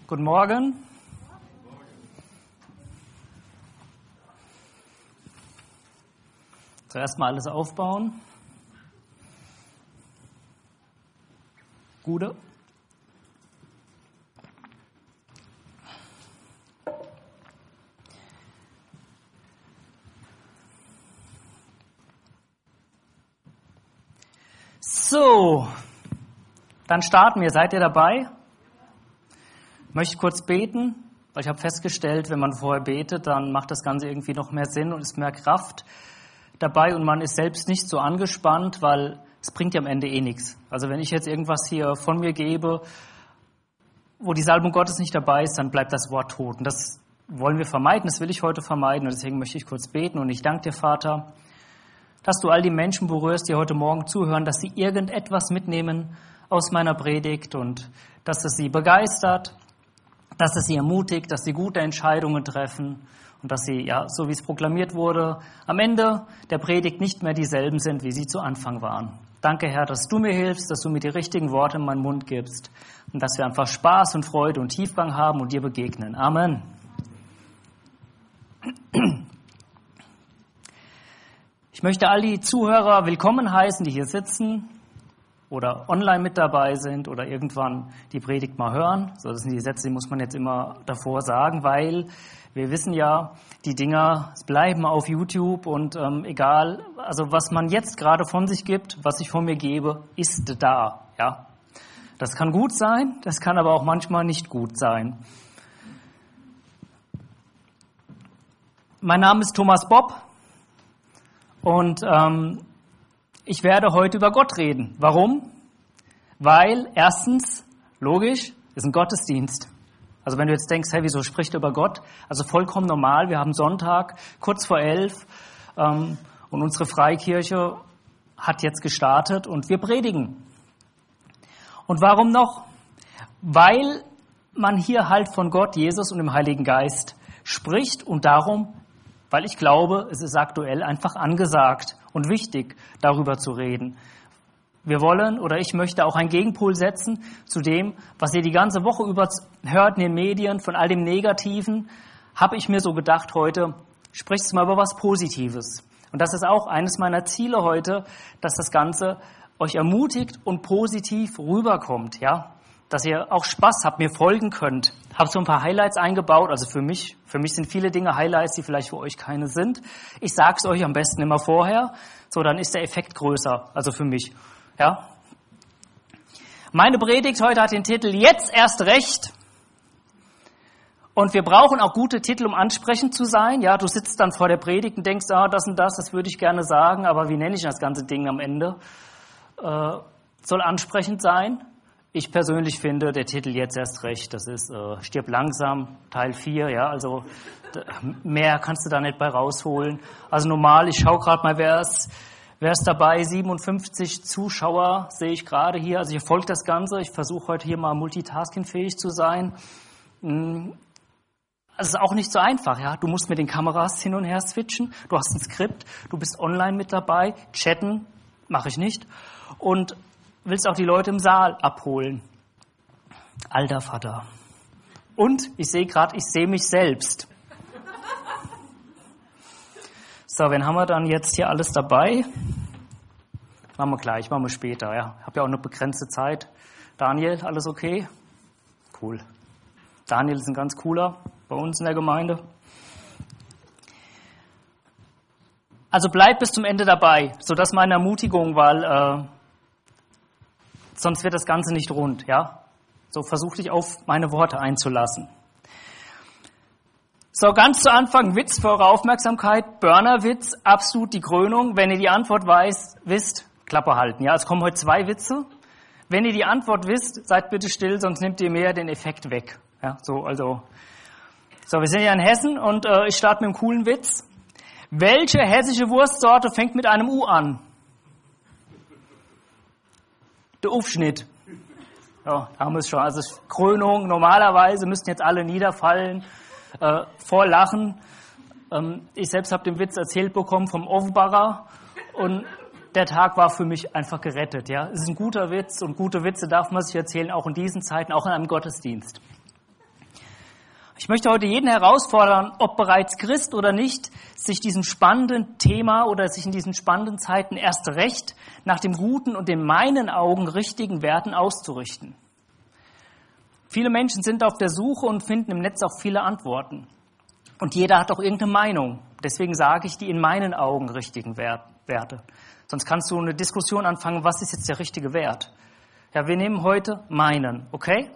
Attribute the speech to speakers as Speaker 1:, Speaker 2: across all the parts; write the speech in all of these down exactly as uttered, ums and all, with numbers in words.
Speaker 1: Guten Morgen. Zuerst mal alles aufbauen. Gute. So, dann starten wir. Seid ihr dabei? Ich möchte kurz beten, weil ich habe festgestellt, wenn man vorher betet, dann macht das Ganze irgendwie noch mehr Sinn und ist mehr Kraft dabei und man ist selbst nicht so angespannt, weil es bringt ja am Ende eh nichts. Also wenn ich jetzt irgendwas hier von mir gebe, wo die Salbung Gottes nicht dabei ist, dann bleibt das Wort tot. Und das wollen wir vermeiden, das will ich heute vermeiden und deswegen möchte ich kurz beten und ich danke dir, Vater, dass du all die Menschen berührst, die heute Morgen zuhören, dass sie irgendetwas mitnehmen aus meiner Predigt und dass es sie begeistert, dass es sie ermutigt, dass sie gute Entscheidungen treffen und dass sie, ja, so wie es proklamiert wurde, am Ende der Predigt nicht mehr dieselben sind, wie sie zu Anfang waren. Danke, Herr, dass du mir hilfst, dass du mir die richtigen Worte in meinen Mund gibst und dass wir einfach Spaß und Freude und Tiefgang haben und dir begegnen. Amen. Ich möchte all die Zuhörer willkommen heißen, die hier sitzen oder online mit dabei sind oder irgendwann die Predigt mal hören. So, das sind die Sätze, die muss man jetzt immer davor sagen, weil wir wissen ja, die Dinger bleiben auf YouTube und ähm, egal, also was man jetzt gerade von sich gibt, was ich von mir gebe, ist da. Ja, das kann gut sein, das kann aber auch manchmal nicht gut sein. Mein Name ist Thomas Bob und ähm, ich werde heute über Gott reden. Warum? Weil erstens, logisch, ist ein Gottesdienst. Also wenn du jetzt denkst, hey, wieso spricht er über Gott? Also vollkommen normal, wir haben Sonntag, kurz vor elf ähm, und unsere Freikirche hat jetzt gestartet und wir predigen. Und warum noch? Weil man hier halt von Gott, Jesus und dem Heiligen Geist spricht und darum, weil ich glaube, es ist aktuell einfach angesagt und wichtig, darüber zu reden. Wir wollen oder ich möchte auch einen Gegenpol setzen zu dem, was ihr die ganze Woche über hört in den Medien, von all dem Negativen, habe ich mir so gedacht heute, sprichst du mal über was Positives. Und das ist auch eines meiner Ziele heute, dass das Ganze euch ermutigt und positiv rüberkommt, ja, dass ihr auch Spaß habt, mir folgen könnt. Habe so ein paar Highlights eingebaut, also für mich, für mich sind viele Dinge Highlights, die vielleicht für euch keine sind. Ich sage es euch am besten immer vorher, so dann ist der Effekt größer, also für mich. Ja. Meine Predigt heute hat den Titel Jetzt erst recht. Und wir brauchen auch gute Titel, um ansprechend zu sein. Ja, du sitzt dann vor der Predigt und denkst, ah, das und das, das würde ich gerne sagen, aber wie nenne ich das ganze Ding am Ende? Äh, soll ansprechend sein. Ich persönlich finde, der Titel Jetzt erst recht, das ist äh, Stirb langsam, Teil vier, ja, also d- mehr kannst du da nicht bei rausholen. Also normal, ich schaue gerade mal, wer ist Wer ist dabei? siebenundfünfzig Zuschauer sehe ich gerade hier. Also ich verfolge das Ganze. Ich versuche heute hier mal multitaskingfähig zu sein. Also es ist auch nicht so einfach. Ja, du musst mit den Kameras hin und her switchen. Du hast ein Skript. Du bist online mit dabei. Chatten mache ich nicht. Und willst auch die Leute im Saal abholen. Alter Vater. Und ich sehe gerade, ich sehe mich selbst. So, wen haben wir dann jetzt hier alles dabei? Machen wir gleich, machen wir später. Ja, ich habe ja auch eine begrenzte Zeit. Daniel, alles okay? Cool. Daniel ist ein ganz cooler bei uns in der Gemeinde. Also bleibt bis zum Ende dabei, so das ist meine Ermutigung, weil äh, sonst wird das Ganze nicht rund. Ja, so versuch dich auf meine Worte einzulassen. So, ganz zu Anfang Witz für eure Aufmerksamkeit. Burner-Witz, absolut die Krönung. Wenn ihr die Antwort weiß, wisst, Klappe halten. Ja, es kommen heute zwei Witze. Wenn ihr die Antwort wisst, seid bitte still, sonst nehmt ihr mehr den Effekt weg. Ja, so, also. So, wir sind ja in Hessen und äh, ich starte mit einem coolen Witz. Welche hessische Wurstsorte fängt mit einem U an? Der Aufschnitt. Ja, da haben wir es schon. Also Krönung, normalerweise müssten jetzt alle niederfallen. Äh, vor Lachen. Ähm, ich selbst habe den Witz erzählt bekommen vom Offenbarer und der Tag war für mich einfach gerettet. Ja, es ist ein guter Witz und gute Witze darf man sich erzählen, auch in diesen Zeiten, auch in einem Gottesdienst. Ich möchte heute jeden herausfordern, ob bereits Christ oder nicht, sich diesem spannenden Thema oder sich in diesen spannenden Zeiten erst recht nach dem guten und in meinen Augen richtigen Werten auszurichten. Viele Menschen sind auf der Suche und finden im Netz auch viele Antworten. Und jeder hat auch irgendeine Meinung. Deswegen sage ich die in meinen Augen richtigen Werte. Sonst kannst du eine Diskussion anfangen, was ist jetzt der richtige Wert? Ja, wir nehmen heute meinen, okay?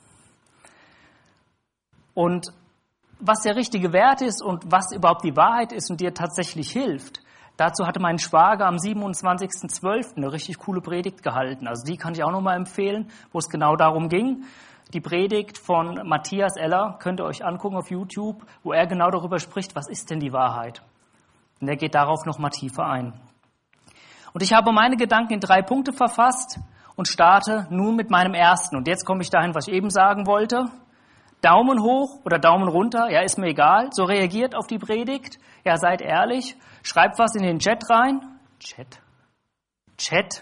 Speaker 1: Und was der richtige Wert ist und was überhaupt die Wahrheit ist und dir tatsächlich hilft, dazu hatte mein Schwager am siebenundzwanzigsten zwölften eine richtig coole Predigt gehalten. Also die kann ich auch nochmal empfehlen, wo es genau darum ging. Die Predigt von Matthias Eller könnt ihr euch angucken auf YouTube, wo er genau darüber spricht, was ist denn die Wahrheit? Und er geht darauf nochmal tiefer ein. Und ich habe meine Gedanken in drei Punkte verfasst und starte nun mit meinem ersten. Und jetzt komme ich dahin, was ich eben sagen wollte. Daumen hoch oder Daumen runter, ja, ist mir egal. So reagiert auf die Predigt. Ja, seid ehrlich. Schreibt was in den Chat rein. Chat. Chat.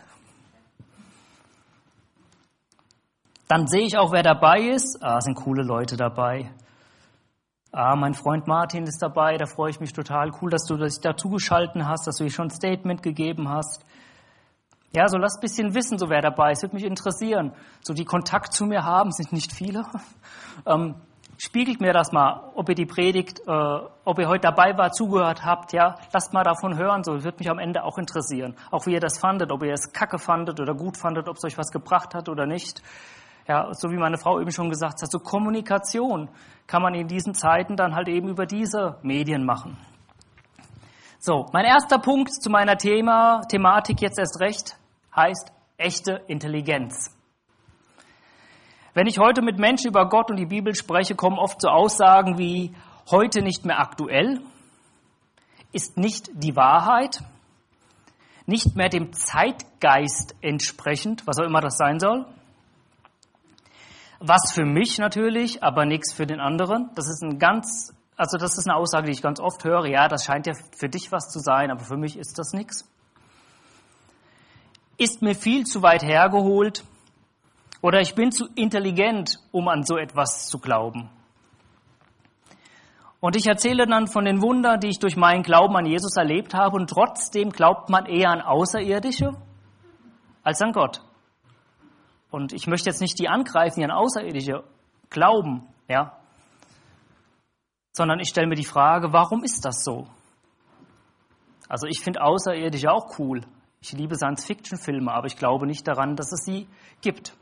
Speaker 1: Dann sehe ich auch, wer dabei ist. Ah, sind coole Leute dabei. Ah, mein Freund Martin ist dabei. Da freue ich mich total. Cool, dass du dich dazugeschalten hast, dass du dir schon ein Statement gegeben hast. Ja, so lass ein bisschen wissen, so wer dabei ist. Würde mich interessieren. So die Kontakt zu mir haben, sind nicht viele. Ähm, spiegelt mir das mal, ob ihr die Predigt, äh, ob ihr heute dabei war, zugehört habt. Ja, lasst mal davon hören. So würde mich am Ende auch interessieren. Auch wie ihr das fandet, ob ihr es kacke fandet oder gut fandet, ob es euch was gebracht hat oder nicht. Ja, so wie meine Frau eben schon gesagt hat, so Kommunikation kann man in diesen Zeiten dann halt eben über diese Medien machen. So, mein erster Punkt zu meiner Thema, Thematik jetzt erst recht, heißt echte Intelligenz. Wenn ich heute mit Menschen über Gott und die Bibel spreche, kommen oft so Aussagen wie heute nicht mehr aktuell, ist nicht die Wahrheit, nicht mehr dem Zeitgeist entsprechend, was auch immer das sein soll. Was für mich natürlich, aber nichts für den anderen. Das ist ein ganz, also das ist eine Aussage, die ich ganz oft höre. Ja, das scheint ja für dich was zu sein, aber für mich ist das nichts. Ist mir viel zu weit hergeholt oder ich bin zu intelligent, um an so etwas zu glauben. Und ich erzähle dann von den Wundern, die ich durch meinen Glauben an Jesus erlebt habe und trotzdem glaubt man eher an Außerirdische als an Gott. Und ich möchte jetzt nicht die angreifen, die an Außerirdische glauben, ja, sondern ich stelle mir die Frage, warum ist das so? Also ich finde Außerirdische auch cool. Ich liebe Science-Fiction-Filme, aber ich glaube nicht daran, dass es sie gibt.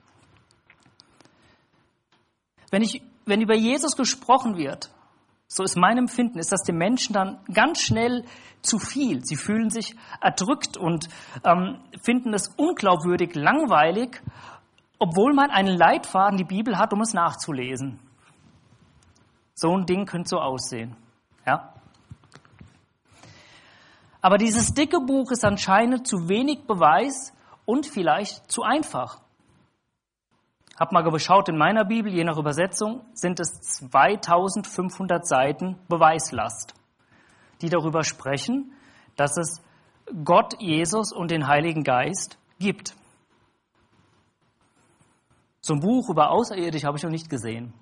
Speaker 1: Wenn ich, wenn über Jesus gesprochen wird, so ist mein Empfinden, ist das den Menschen dann ganz schnell zu viel. Sie fühlen sich erdrückt und ähm, finden es unglaubwürdig langweilig, obwohl man einen Leitfaden, die Bibel hat, um es nachzulesen. So ein Ding könnte so aussehen. Ja? Aber dieses dicke Buch ist anscheinend zu wenig Beweis und vielleicht zu einfach. Hab mal geschaut, in meiner Bibel, je nach Übersetzung, sind es zweitausendfünfhundert Seiten Beweislast, die darüber sprechen, dass es Gott, Jesus und den Heiligen Geist gibt. So ein Buch über Außerirdisch habe ich noch nicht gesehen.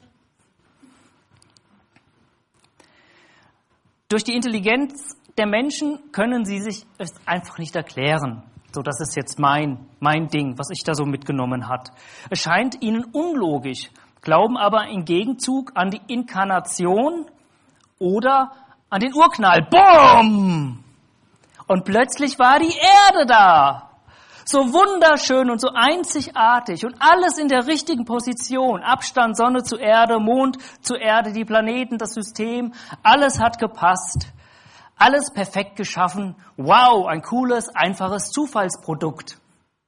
Speaker 1: Durch die Intelligenz der Menschen können sie sich es einfach nicht erklären. So, das ist jetzt mein, mein Ding, was ich da so mitgenommen hat. Es scheint ihnen unlogisch, glauben aber im Gegenzug an die Inkarnation oder an den Urknall. Boom! Und plötzlich war die Erde da. So wunderschön und so einzigartig und alles in der richtigen Position. Abstand Sonne zu Erde, Mond zu Erde, die Planeten, das System. Alles hat gepasst. Alles perfekt geschaffen. Wow, ein cooles, einfaches Zufallsprodukt.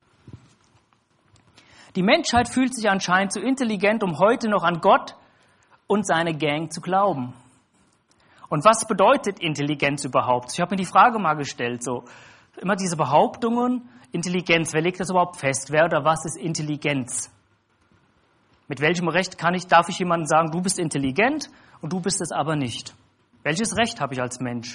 Speaker 1: Die Menschheit fühlt sich anscheinend zu intelligent, um heute noch an Gott und seine Gang zu glauben. Und was bedeutet Intelligenz überhaupt? Ich habe mir die Frage mal gestellt, so immer diese Behauptungen, Intelligenz, wer legt das überhaupt fest? Wer oder was ist Intelligenz? Mit welchem Recht kann ich, darf ich jemandem sagen, du bist intelligent und du bist es aber nicht? Welches Recht habe ich als Mensch?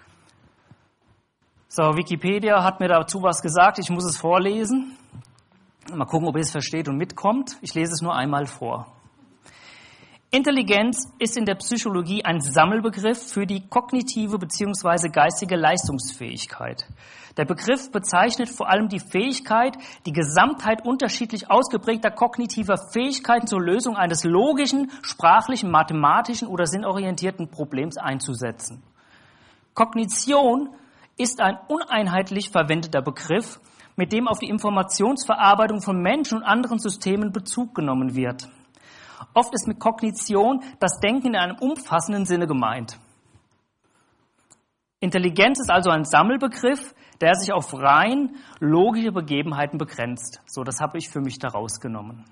Speaker 1: So, Wikipedia hat mir dazu was gesagt, ich muss es vorlesen. Mal gucken, ob ihr es versteht und mitkommt. Ich lese es nur einmal vor. Intelligenz ist in der Psychologie ein Sammelbegriff für die kognitive bzw. geistige Leistungsfähigkeit. Der Begriff bezeichnet vor allem die Fähigkeit, die Gesamtheit unterschiedlich ausgeprägter kognitiver Fähigkeiten zur Lösung eines logischen, sprachlichen, mathematischen oder sinnorientierten Problems einzusetzen. Kognition ist ein uneinheitlich verwendeter Begriff, mit dem auf die Informationsverarbeitung von Menschen und anderen Systemen Bezug genommen wird. Oft ist mit Kognition das Denken in einem umfassenden Sinne gemeint. Intelligenz ist also ein Sammelbegriff, der sich auf rein logische Begebenheiten begrenzt. So, das habe ich für mich daraus genommen.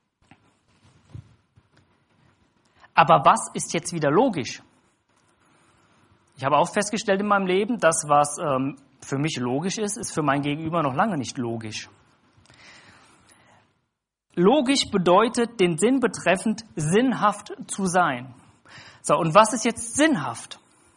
Speaker 1: Aber was ist jetzt wieder logisch? Ich habe auch festgestellt in meinem Leben, dass was ähm, für mich logisch ist, ist für mein Gegenüber noch lange nicht logisch. Logisch bedeutet, den Sinn betreffend sinnhaft zu sein. So, und was ist jetzt sinnhaft?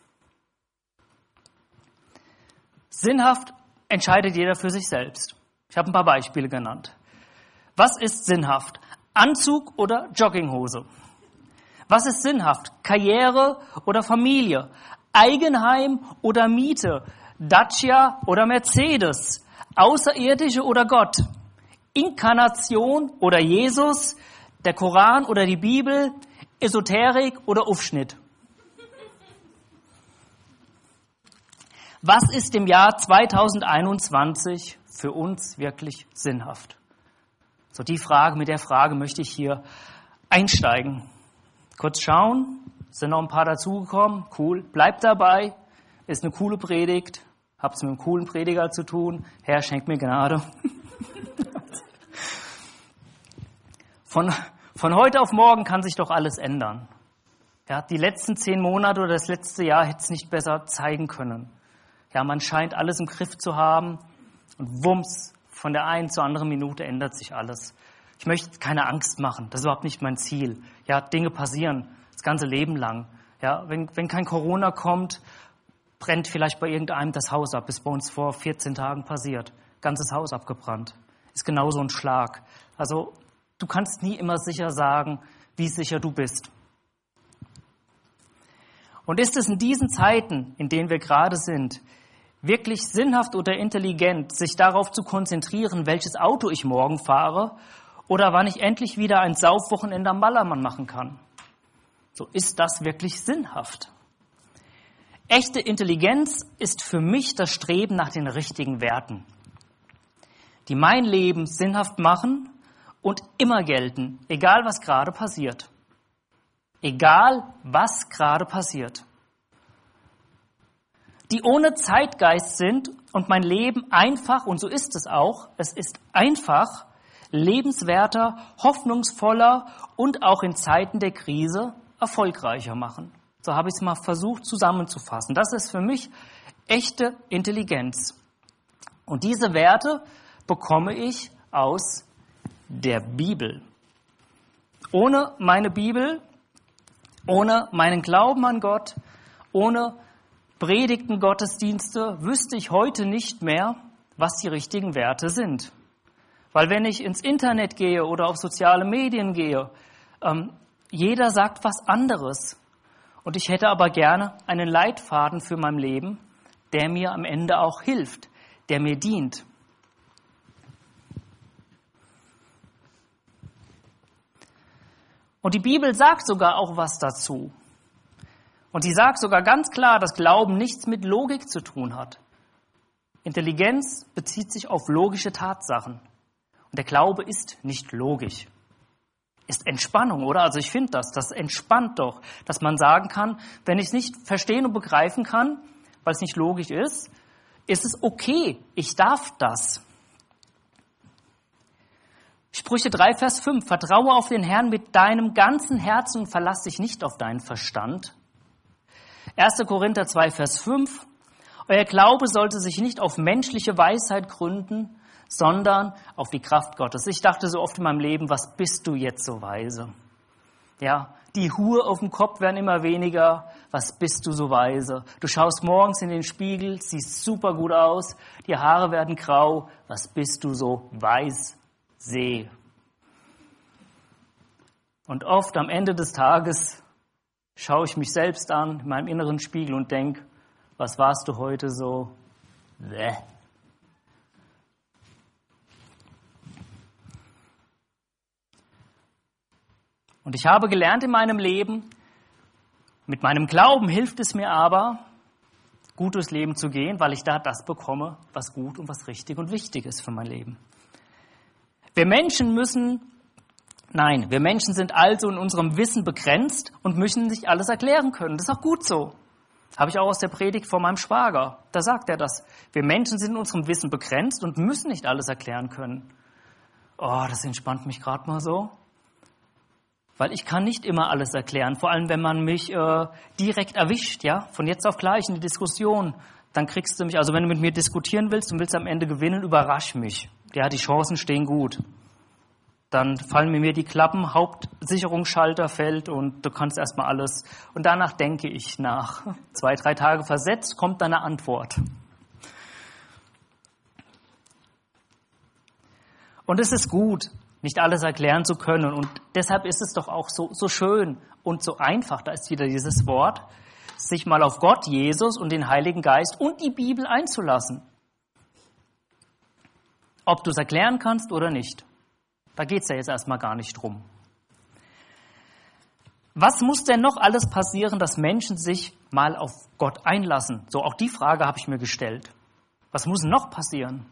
Speaker 1: Sinnhaft entscheidet jeder für sich selbst. Ich habe ein paar Beispiele genannt. Was ist sinnhaft? Anzug oder Jogginghose? Was ist sinnhaft? Karriere oder Familie? Eigenheim oder Miete? Dacia oder Mercedes? Außerirdische oder Gott? Inkarnation oder Jesus, der Koran oder die Bibel, Esoterik oder Aufschnitt. Was ist im Jahr zweitausendeinundzwanzig für uns wirklich sinnhaft? So, die Frage, mit der Frage möchte ich hier einsteigen. Kurz schauen, sind noch ein paar dazugekommen. Cool, bleibt dabei, ist eine coole Predigt, habt's mit einem coolen Prediger zu tun. Herr, schenk mir Gnade. Von, von heute auf morgen kann sich doch alles ändern. Ja, die letzten zehn Monate oder das letzte Jahr hätte es nicht besser zeigen können. Ja, man scheint alles im Griff zu haben und wumms, von der einen zur anderen Minute ändert sich alles. Ich möchte keine Angst machen, das ist überhaupt nicht mein Ziel. Ja, Dinge passieren das ganze Leben lang. Ja, wenn, wenn kein Corona kommt, brennt vielleicht bei irgendeinem das Haus ab, ist bei uns vor vierzehn Tagen passiert. Ganzes Haus abgebrannt. Ist genauso ein Schlag. Also, du kannst nie immer sicher sagen, wie sicher du bist. Und ist es in diesen Zeiten, in denen wir gerade sind, wirklich sinnhaft oder intelligent, sich darauf zu konzentrieren, welches Auto ich morgen fahre oder wann ich endlich wieder ein Saufwochenende am Ballermann machen kann? So, ist das wirklich sinnhaft? Echte Intelligenz ist für mich das Streben nach den richtigen Werten, die mein Leben sinnhaft machen und immer gelten, egal was gerade passiert. Egal was gerade passiert. Die ohne Zeitgeist sind und mein Leben einfach, und so ist es auch, es ist einfach, lebenswerter, hoffnungsvoller und auch in Zeiten der Krise erfolgreicher machen. So habe ich es mal versucht zusammenzufassen. Das ist für mich echte Intelligenz. Und diese Werte bekomme ich aus der Bibel. Ohne meine Bibel, ohne meinen Glauben an Gott, ohne Predigten, Gottesdienste, wüsste ich heute nicht mehr, was die richtigen Werte sind. Weil wenn ich ins Internet gehe oder auf soziale Medien gehe, ähm, jeder sagt was anderes. Und ich hätte aber gerne einen Leitfaden für mein Leben, der mir am Ende auch hilft, der mir dient. Und die Bibel sagt sogar auch was dazu. Und sie sagt sogar ganz klar, dass Glauben nichts mit Logik zu tun hat. Intelligenz bezieht sich auf logische Tatsachen. Und der Glaube ist nicht logisch. Ist Entspannung, oder? Also ich finde das, das entspannt doch, dass man sagen kann, wenn ich es nicht verstehen und begreifen kann, weil es nicht logisch ist, ist es okay, ich darf das. Sprüche drei, Vers fünf, vertraue auf den Herrn mit deinem ganzen Herzen und verlass dich nicht auf deinen Verstand. erster Korinther zwei, Vers fünf, euer Glaube sollte sich nicht auf menschliche Weisheit gründen, sondern auf die Kraft Gottes. Ich dachte so oft in meinem Leben, was bist du jetzt so weise? Ja, die Haare auf dem Kopf werden immer weniger, was bist du so weise? Du schaust morgens in den Spiegel, siehst super gut aus, die Haare werden grau, was bist du so weiß? See. Und oft am Ende des Tages schaue ich mich selbst an, in meinem inneren Spiegel und denke, was warst du heute so? Bäh. Und ich habe gelernt in meinem Leben, mit meinem Glauben hilft es mir aber, gut durchs Leben zu gehen, weil ich da das bekomme, was gut und was richtig und wichtig ist für mein Leben. Wir Menschen müssen, nein, wir Menschen sind also in unserem Wissen begrenzt und müssen nicht alles erklären können. Das ist auch gut so. Habe ich auch aus der Predigt von meinem Schwager. Da sagt er das. Wir Menschen sind in unserem Wissen begrenzt und müssen nicht alles erklären können. Oh, das entspannt mich gerade mal so. Weil ich kann nicht immer alles erklären, vor allem wenn man mich äh, direkt erwischt, ja, von jetzt auf gleich in die Diskussion, dann kriegst du mich, also wenn du mit mir diskutieren willst und willst am Ende gewinnen, überrasch mich. Ja, die Chancen stehen gut. Dann fallen mir die Klappen, Hauptsicherungsschalter fällt und du kannst erstmal alles. Und danach denke ich nach. Zwei, drei Tage versetzt kommt dann eine Antwort. Und es ist gut, nicht alles erklären zu können. Und deshalb ist es doch auch so, so schön und so einfach, da ist wieder dieses Wort, sich mal auf Gott, Jesus und den Heiligen Geist und die Bibel einzulassen. Ob du es erklären kannst oder nicht. Da geht es ja jetzt erstmal gar nicht drum. Was muss denn noch alles passieren, dass Menschen sich mal auf Gott einlassen? So, auch die Frage habe ich mir gestellt. Was muss noch passieren?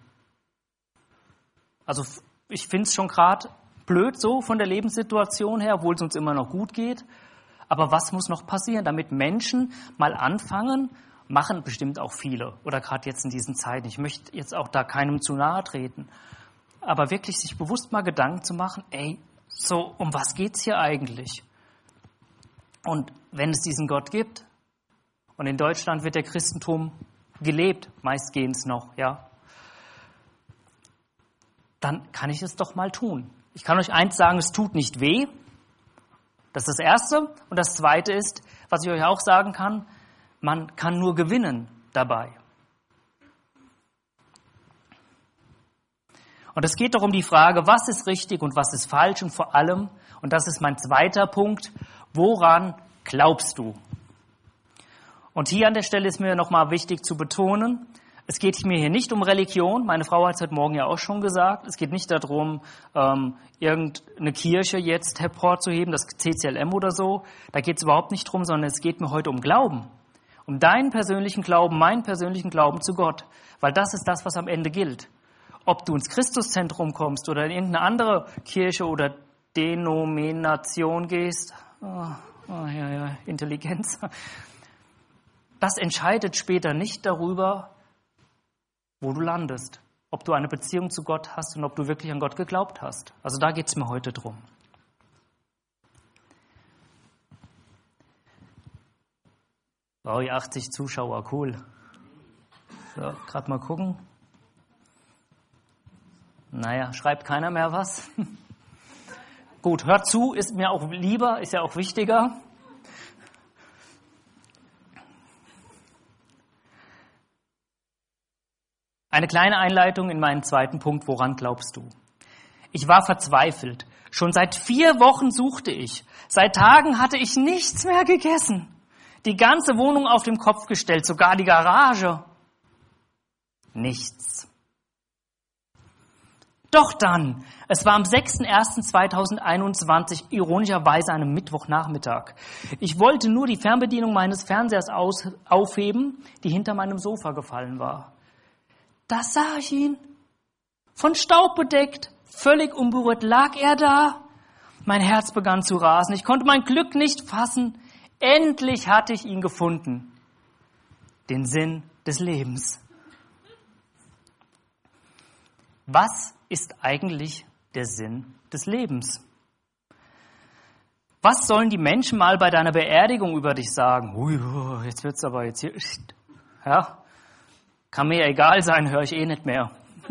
Speaker 1: Also ich finde es schon gerade blöd so von der Lebenssituation her, obwohl es uns immer noch gut geht. Aber was muss noch passieren, damit Menschen mal anfangen, machen bestimmt auch viele, oder gerade jetzt in diesen Zeiten. Ich möchte jetzt auch da keinem zu nahe treten. Aber wirklich sich bewusst mal Gedanken zu machen, ey, so, um was geht's hier eigentlich? Und wenn es diesen Gott gibt, und in Deutschland wird der Christentum gelebt, meistgehends noch, ja, dann kann ich es doch mal tun. Ich kann euch eins sagen, es tut nicht weh. Das ist das Erste. Und das Zweite ist, was ich euch auch sagen kann, man kann nur gewinnen dabei. Und es geht doch um die Frage, was ist richtig und was ist falsch und vor allem, und das ist mein zweiter Punkt, woran glaubst du? Und hier an der Stelle ist mir nochmal wichtig zu betonen, es geht mir hier nicht um Religion, meine Frau hat es heute Morgen ja auch schon gesagt, es geht nicht darum, ähm, irgendeine Kirche jetzt hervorzuheben, das C C L M oder so, da geht es überhaupt nicht drum, sondern es geht mir heute um Glauben, um deinen persönlichen Glauben, meinen persönlichen Glauben zu Gott, weil das ist das, was am Ende gilt. Ob du ins Christuszentrum kommst oder in irgendeine andere Kirche oder Denomination gehst, oh, oh, ja, ja, Intelligenz, das entscheidet später nicht darüber, wo du landest, ob du eine Beziehung zu Gott hast und ob du wirklich an Gott geglaubt hast. Also da geht es mir heute drum. Oh, achtzig Zuschauer, cool. So, gerade mal gucken. Naja, schreibt keiner mehr was. Gut, hört zu, ist mir auch lieber, ist ja auch wichtiger. Eine kleine Einleitung in meinen zweiten Punkt, woran glaubst du? Ich war verzweifelt. Schon seit vier Wochen suchte ich. Seit Tagen hatte ich nichts mehr gegessen. Die ganze Wohnung auf den Kopf gestellt, sogar die Garage. Nichts. Doch dann, es war am sechster erster zweitausendeinundzwanzig, ironischerweise einem Mittwochnachmittag. Ich wollte nur die Fernbedienung meines Fernsehers aus, aufheben, die hinter meinem Sofa gefallen war. Da sah ich ihn. Von Staub bedeckt, völlig unberührt lag er da. Mein Herz begann zu rasen. Ich konnte mein Glück nicht fassen. Endlich hatte ich ihn gefunden. Den Sinn des Lebens. Was ist eigentlich der Sinn des Lebens? Was sollen die Menschen mal bei deiner Beerdigung über dich sagen? Ui, jetzt wird's aber jetzt hier. Ja, kann mir ja egal sein, höre ich eh nicht mehr.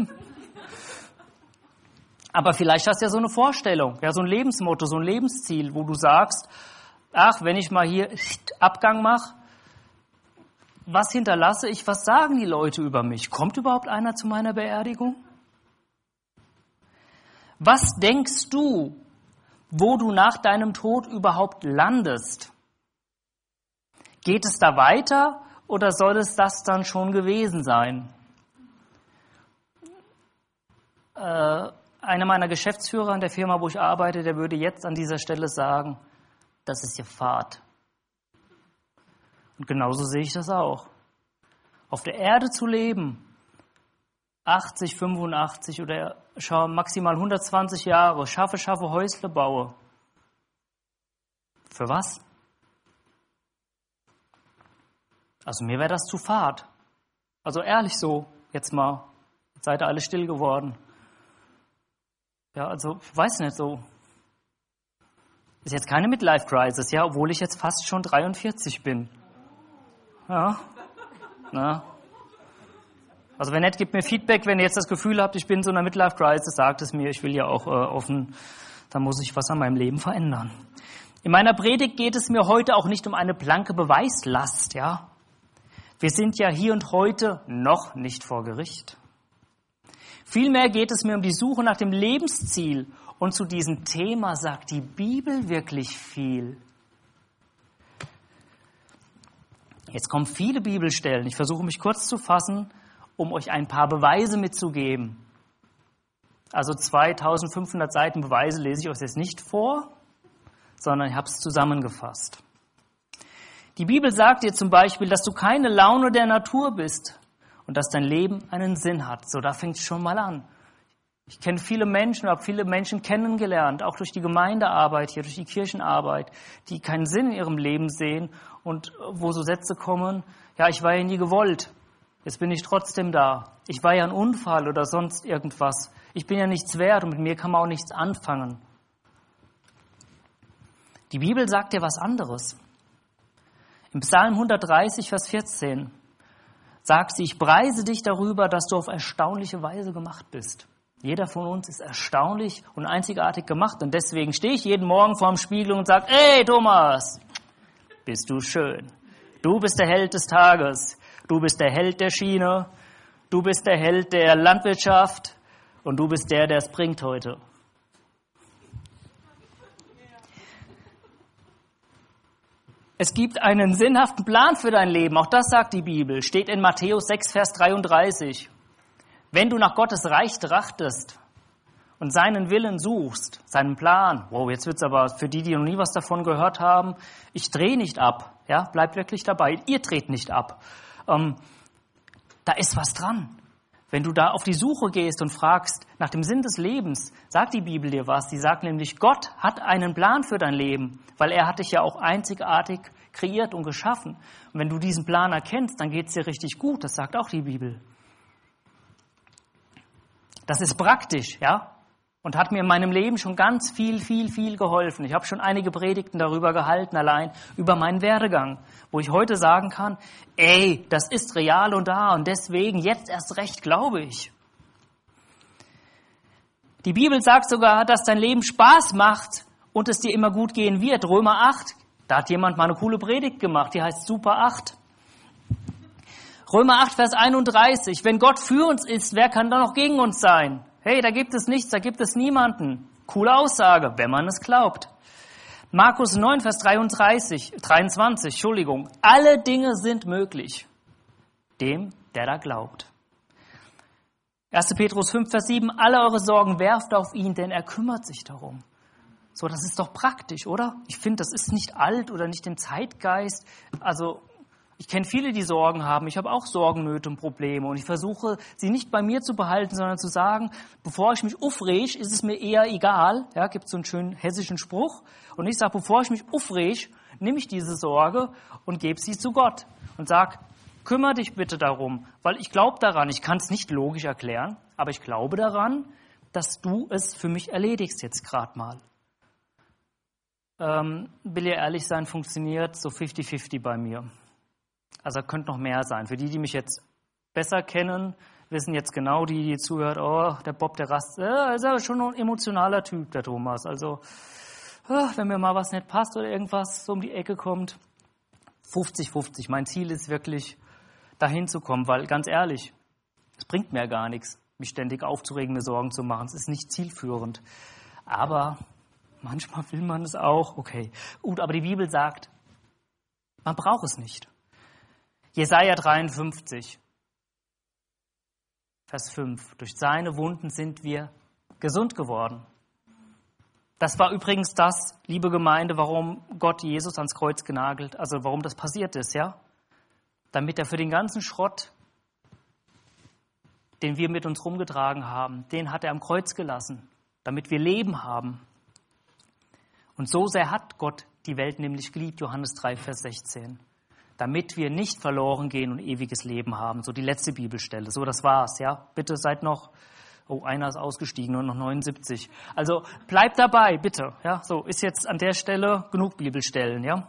Speaker 1: Aber vielleicht hast du ja so eine Vorstellung, ja, so ein Lebensmotto, so ein Lebensziel, wo du sagst, ach, wenn ich mal hier Abgang mache, was hinterlasse ich, was sagen die Leute über mich? Kommt überhaupt einer zu meiner Beerdigung? Was denkst du, wo du nach deinem Tod überhaupt landest. Geht es da weiter oder soll es das dann schon gewesen sein? Äh, einer meiner Geschäftsführer in der Firma, wo ich arbeite, der würde jetzt an dieser Stelle sagen, das ist ja Fahrt. Und genauso sehe ich das auch. Auf der Erde zu leben, achtzig, fünfundachtzig oder maximal hundertzwanzig Jahre, schaffe, schaffe, Häusle baue. Für was? Also mir wäre das zu fad. Also ehrlich so, jetzt mal, jetzt seid ihr alle still geworden. Ja, also ich weiß nicht so. Ist jetzt keine Midlife-Crisis, ja, obwohl ich jetzt fast schon dreiundvierzig bin. Ja, na. Also wenn nicht, gebt mir Feedback, wenn ihr jetzt das Gefühl habt, ich bin in so einer Midlife-Crisis, sagt es mir, ich will ja auch äh, offen, da muss ich was an meinem Leben verändern. In meiner Predigt geht es mir heute auch nicht um eine blanke Beweislast, ja. Wir sind ja hier und heute noch nicht vor Gericht. Vielmehr geht es mir um die Suche nach dem Lebensziel. Und zu diesem Thema sagt die Bibel wirklich viel. Jetzt kommen viele Bibelstellen. Ich versuche mich kurz zu fassen, um euch ein paar Beweise mitzugeben. Also zweitausendfünfhundert Seiten Beweise lese ich euch jetzt nicht vor, sondern ich habe es zusammengefasst. Die Bibel sagt dir zum Beispiel, dass du keine Laune der Natur bist und dass dein Leben einen Sinn hat. So, da fängt es schon mal an. Ich kenne viele Menschen, habe viele Menschen kennengelernt, auch durch die Gemeindearbeit hier, durch die Kirchenarbeit, die keinen Sinn in ihrem Leben sehen und wo so Sätze kommen, ja, ich war ja nie gewollt, jetzt bin ich trotzdem da. Ich war ja ein Unfall oder sonst irgendwas. Ich bin ja nichts wert und mit mir kann man auch nichts anfangen. Die Bibel sagt dir was anderes. Im Psalm hundertdreißig, Vers vierzehn sagt sie, ich preise dich darüber, dass du auf erstaunliche Weise gemacht bist. Jeder von uns ist erstaunlich und einzigartig gemacht und deswegen stehe ich jeden Morgen vor dem Spiegel und sage, ey Thomas, bist du schön. Du bist der Held des Tages, du bist der Held der Schiene, du bist der Held der Landwirtschaft und du bist der, der es bringt heute. Es gibt einen sinnhaften Plan für dein Leben, auch das sagt die Bibel, steht in Matthäus sechs, Vers dreiunddreißig. Wenn du nach Gottes Reich trachtest und seinen Willen suchst, seinen Plan, wow, jetzt wird's aber für die, die noch nie was davon gehört haben, ich drehe nicht ab, ja, bleibt wirklich dabei, ihr dreht nicht ab. Ähm, da ist was dran. Wenn du da auf die Suche gehst und fragst nach dem Sinn des Lebens, sagt die Bibel dir was. Die sagt nämlich, Gott hat einen Plan für dein Leben, weil er hat dich ja auch einzigartig kreiert und geschaffen. Und wenn du diesen Plan erkennst, dann geht's dir richtig gut. Das sagt auch die Bibel. Das ist praktisch, ja, und hat mir in meinem Leben schon ganz viel, viel, viel geholfen. Ich habe schon einige Predigten darüber gehalten, allein über meinen Werdegang, wo ich heute sagen kann, ey, das ist real und da und deswegen jetzt erst recht glaube ich. Die Bibel sagt sogar, dass dein Leben Spaß macht und es dir immer gut gehen wird. Römer acht, da hat jemand mal eine coole Predigt gemacht, die heißt Super acht. Römer acht, Vers einunddreißig, wenn Gott für uns ist, wer kann da noch gegen uns sein? Hey, da gibt es nichts, da gibt es niemanden. Coole Aussage, wenn man es glaubt. Markus neun, Vers dreiunddreißig, dreiundzwanzig, Entschuldigung. Alle Dinge sind möglich, dem, der da glaubt. erster Petrus fünf, Vers sieben, alle eure Sorgen werft auf ihn, denn er kümmert sich darum. So, das ist doch praktisch, oder? Ich finde, das ist nicht alt oder nicht im Zeitgeist. Also, ich kenne viele, die Sorgen haben. Ich habe auch Sorgen, Nöte und Probleme. Und ich versuche, sie nicht bei mir zu behalten, sondern zu sagen, bevor ich mich aufreg, ist es mir eher egal. Ja, gibt so einen schönen hessischen Spruch. Und ich sage, bevor ich mich aufreg, nehme ich diese Sorge und gebe sie zu Gott. Und sage, kümmere dich bitte darum. Weil ich glaube daran, ich kann es nicht logisch erklären, aber ich glaube daran, dass du es für mich erledigst jetzt gerade mal. Ähm, will ja ehrlich sein, funktioniert so fifty fifty bei mir. Also könnte noch mehr sein. Für die, die mich jetzt besser kennen, wissen jetzt genau, die, die zuhört, oh, der Bob, der Rast, äh, ist aber schon ein emotionaler Typ, der Thomas. Also, äh, wenn mir mal was nicht passt oder irgendwas so um die Ecke kommt, fünfzig fünfzig. Mein Ziel ist wirklich, dahin zu kommen, weil ganz ehrlich, es bringt mir gar nichts, mich ständig aufzuregen, mir Sorgen zu machen. Es ist nicht zielführend. Aber manchmal will man es auch. Okay, gut, aber die Bibel sagt, man braucht es nicht. Jesaja dreiundfünfzig, Vers fünf. Durch seine Wunden sind wir gesund geworden. Das war übrigens das, liebe Gemeinde, warum Gott Jesus ans Kreuz genagelt, also warum das passiert ist, ja? Damit er für den ganzen Schrott, den wir mit uns rumgetragen haben, den hat er am Kreuz gelassen, damit wir Leben haben. Und so sehr hat Gott die Welt nämlich geliebt, Johannes drei, Vers sechzehn, damit wir nicht verloren gehen und ewiges Leben haben. So die letzte Bibelstelle. So, das war's, ja? Bitte seid noch, oh, einer ist ausgestiegen, nur noch neunundsiebzig. Also bleibt dabei, bitte, ja? So, ist jetzt an der Stelle genug Bibelstellen, ja?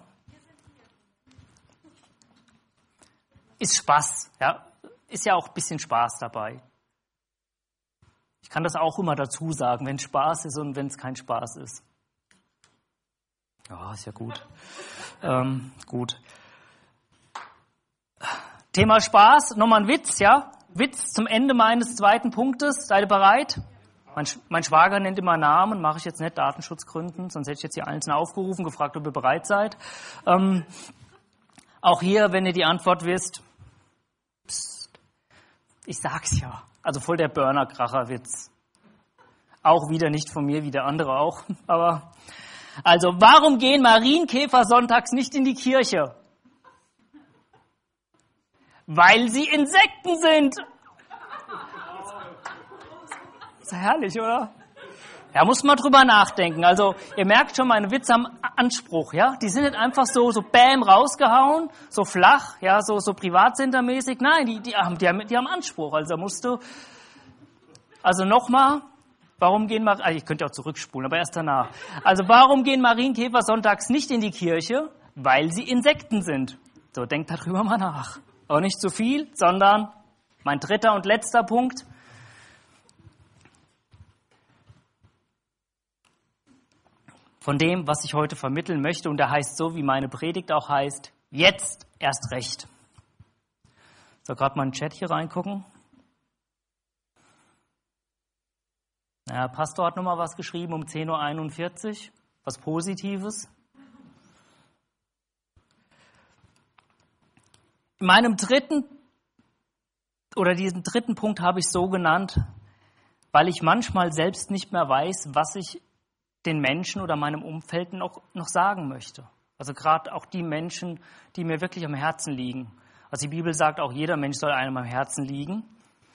Speaker 1: Ist Spaß, ja? Ist ja auch ein bisschen Spaß dabei. Ich kann das auch immer dazu sagen, wenn es Spaß ist und wenn es kein Spaß ist. Ja, ist ja gut. ähm, gut. Thema Spaß, nochmal ein Witz, ja? Witz zum Ende meines zweiten Punktes. Seid ihr bereit? Mein, mein Schwager nennt immer Namen, mache ich jetzt nicht, Datenschutzgründen, sonst hätte ich jetzt hier einzeln aufgerufen, gefragt, ob ihr bereit seid. Ähm, auch hier, wenn ihr die Antwort wisst, psst, ich sag's ja, also voll der Burner-Kracher-Witz. Auch wieder nicht von mir, wie der andere auch, aber also, warum gehen Marienkäfer sonntags nicht in die Kirche? Weil sie Insekten sind. Ist ja herrlich, oder? Ja, muss man drüber nachdenken. Also, ihr merkt schon, meine Witze haben Anspruch, ja? Die sind nicht einfach so, so bäm rausgehauen, so flach, ja, so, so privatcentermäßig. Nein, die, die haben, die haben, die haben Anspruch. Also, musst du, also nochmal, warum gehen Mar- also ich könnte auch zurückspulen, aber erst danach. Also, warum gehen Marienkäfer sonntags nicht in die Kirche? Weil sie Insekten sind. So, denkt darüber mal nach. Aber nicht zu viel, sondern mein dritter und letzter Punkt. Von dem, was ich heute vermitteln möchte, und der heißt so, wie meine Predigt auch heißt, jetzt erst recht. So, gerade mal in den Chat hier reingucken. Der Pastor hat nochmal was geschrieben um zehn Uhr einundvierzig, was Positives. In meinem dritten oder diesen dritten Punkt habe ich so genannt, weil ich manchmal selbst nicht mehr weiß, was ich den Menschen oder meinem Umfeld noch, noch sagen möchte. Also gerade auch die Menschen, die mir wirklich am Herzen liegen. Also die Bibel sagt, auch jeder Mensch soll einem am Herzen liegen.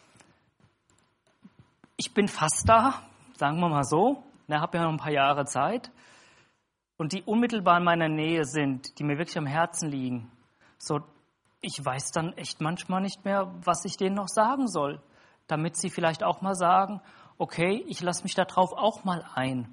Speaker 1: Ich bin fast da, sagen wir mal so. Ich habe ja noch ein paar Jahre Zeit. Und die unmittelbar in meiner Nähe sind, die mir wirklich am Herzen liegen, so, ich weiß dann echt manchmal nicht mehr, was ich denen noch sagen soll, damit sie vielleicht auch mal sagen, okay, ich lasse mich darauf auch mal ein.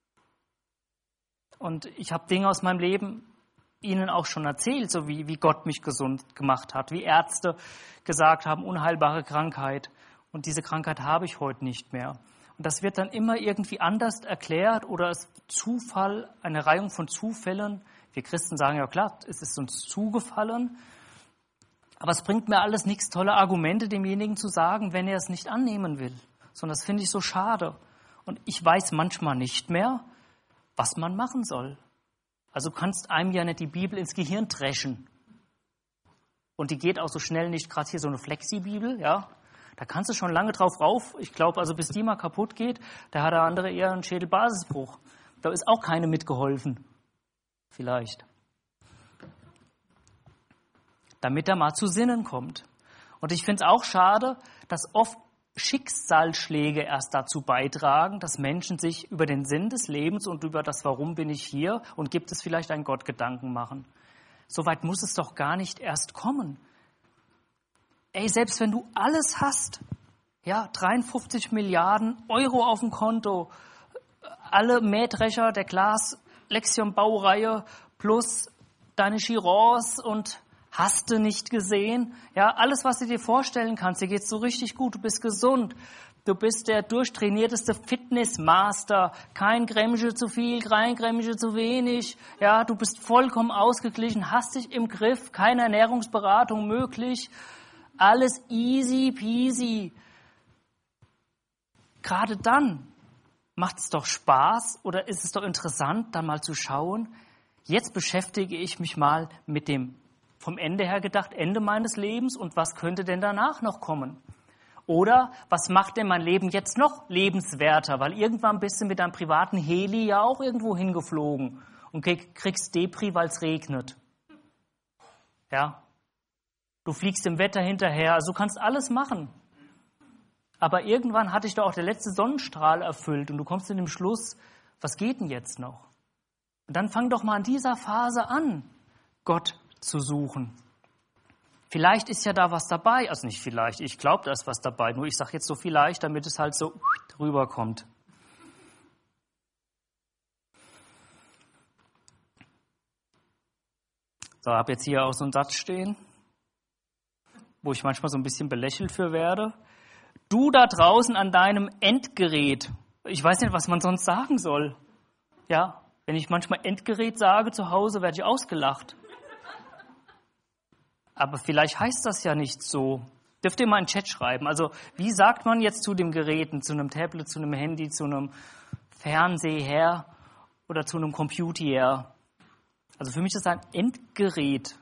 Speaker 1: Und ich habe Dinge aus meinem Leben ihnen auch schon erzählt, so wie, wie Gott mich gesund gemacht hat, wie Ärzte gesagt haben, unheilbare Krankheit. Und diese Krankheit habe ich heute nicht mehr. Und das wird dann immer irgendwie anders erklärt oder es Zufall, eine Reihung von Zufällen. Wir Christen sagen ja klar, es ist uns zugefallen. Aber es bringt mir alles nichts, tolle Argumente demjenigen zu sagen, wenn er es nicht annehmen will. Sondern das finde ich so schade. Und ich weiß manchmal nicht mehr, was man machen soll. Also du kannst einem ja nicht die Bibel ins Gehirn dreschen. Und die geht auch so schnell nicht, gerade hier so eine Flexi-Bibel, ja. Da kannst du schon lange drauf rauf. Ich glaube, also bis die mal kaputt geht, da hat der andere eher einen Schädelbasisbruch. Da ist auch keine mitgeholfen. Vielleicht. Damit er mal zu Sinnen kommt. Und ich finde es auch schade, dass oft Schicksalsschläge erst dazu beitragen, dass Menschen sich über den Sinn des Lebens und über das Warum bin ich hier und gibt es vielleicht einen Gott Gedanken machen. Soweit muss es doch gar nicht erst kommen. Ey, selbst wenn du alles hast, ja, dreiundfünfzig Milliarden Euro auf dem Konto, alle Mähdrescher der Glas-Lexion-Baureihe plus deine Chirons und hast du nicht gesehen? Ja, alles, was du dir vorstellen kannst, dir geht's so richtig gut, du bist gesund, du bist der durchtrainierteste Fitnessmaster, kein Grämmchen zu viel, kein Grämmchen zu wenig, ja, du bist vollkommen ausgeglichen, hast dich im Griff, keine Ernährungsberatung möglich, alles easy peasy. Gerade dann macht es doch Spaß oder ist es doch interessant, dann mal zu schauen, jetzt beschäftige ich mich mal mit dem, vom Ende her gedacht, Ende meines Lebens und was könnte denn danach noch kommen? Oder was macht denn mein Leben jetzt noch lebenswerter? Weil irgendwann bist du mit deinem privaten Heli ja auch irgendwo hingeflogen und kriegst Depri, weil es regnet. Ja, du fliegst dem Wetter hinterher, also du kannst alles machen. Aber irgendwann hat dich doch auch der letzte Sonnenstrahl erfüllt und du kommst zu dem Schluss, was geht denn jetzt noch? Und dann fang doch mal in dieser Phase an, Gott zu suchen. Vielleicht ist ja da was dabei, also nicht vielleicht, ich glaube, da ist was dabei, nur ich sage jetzt so vielleicht, damit es halt so rüberkommt. So, habe jetzt hier auch so einen Satz stehen, wo ich manchmal so ein bisschen belächelt für werde. Du da draußen an deinem Endgerät, ich weiß nicht, was man sonst sagen soll. Ja, wenn ich manchmal Endgerät sage zu Hause, werde ich ausgelacht. Aber vielleicht heißt das ja nicht so. Dürft ihr mal in den Chat schreiben. Also wie sagt man jetzt zu den Geräten, zu einem Tablet, zu einem Handy, zu einem Fernseher oder zu einem Computer? Also für mich ist das ein Endgerät.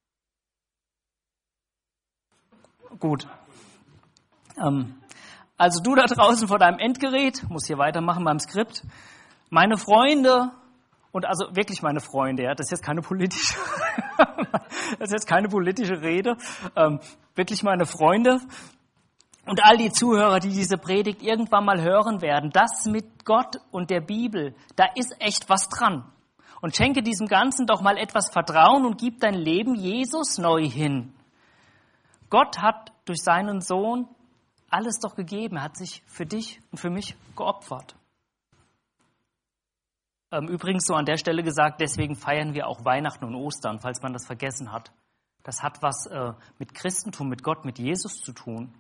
Speaker 1: Gut. Ähm, also du da draußen vor deinem Endgerät, muss hier weitermachen beim Skript. Meine Freunde, und also wirklich meine Freunde, ja, das ist jetzt keine politische, das ist jetzt keine politische Rede, ähm, wirklich meine Freunde und all die Zuhörer, die diese Predigt irgendwann mal hören werden, das mit Gott und der Bibel, da ist echt was dran. Und schenke diesem Ganzen doch mal etwas Vertrauen und gib dein Leben Jesus neu hin. Gott hat durch seinen Sohn alles doch gegeben, er hat sich für dich und für mich geopfert. Übrigens so an der Stelle gesagt, deswegen feiern wir auch Weihnachten und Ostern, falls man das vergessen hat. Das hat was äh, mit Christentum, mit Gott, mit Jesus zu tun.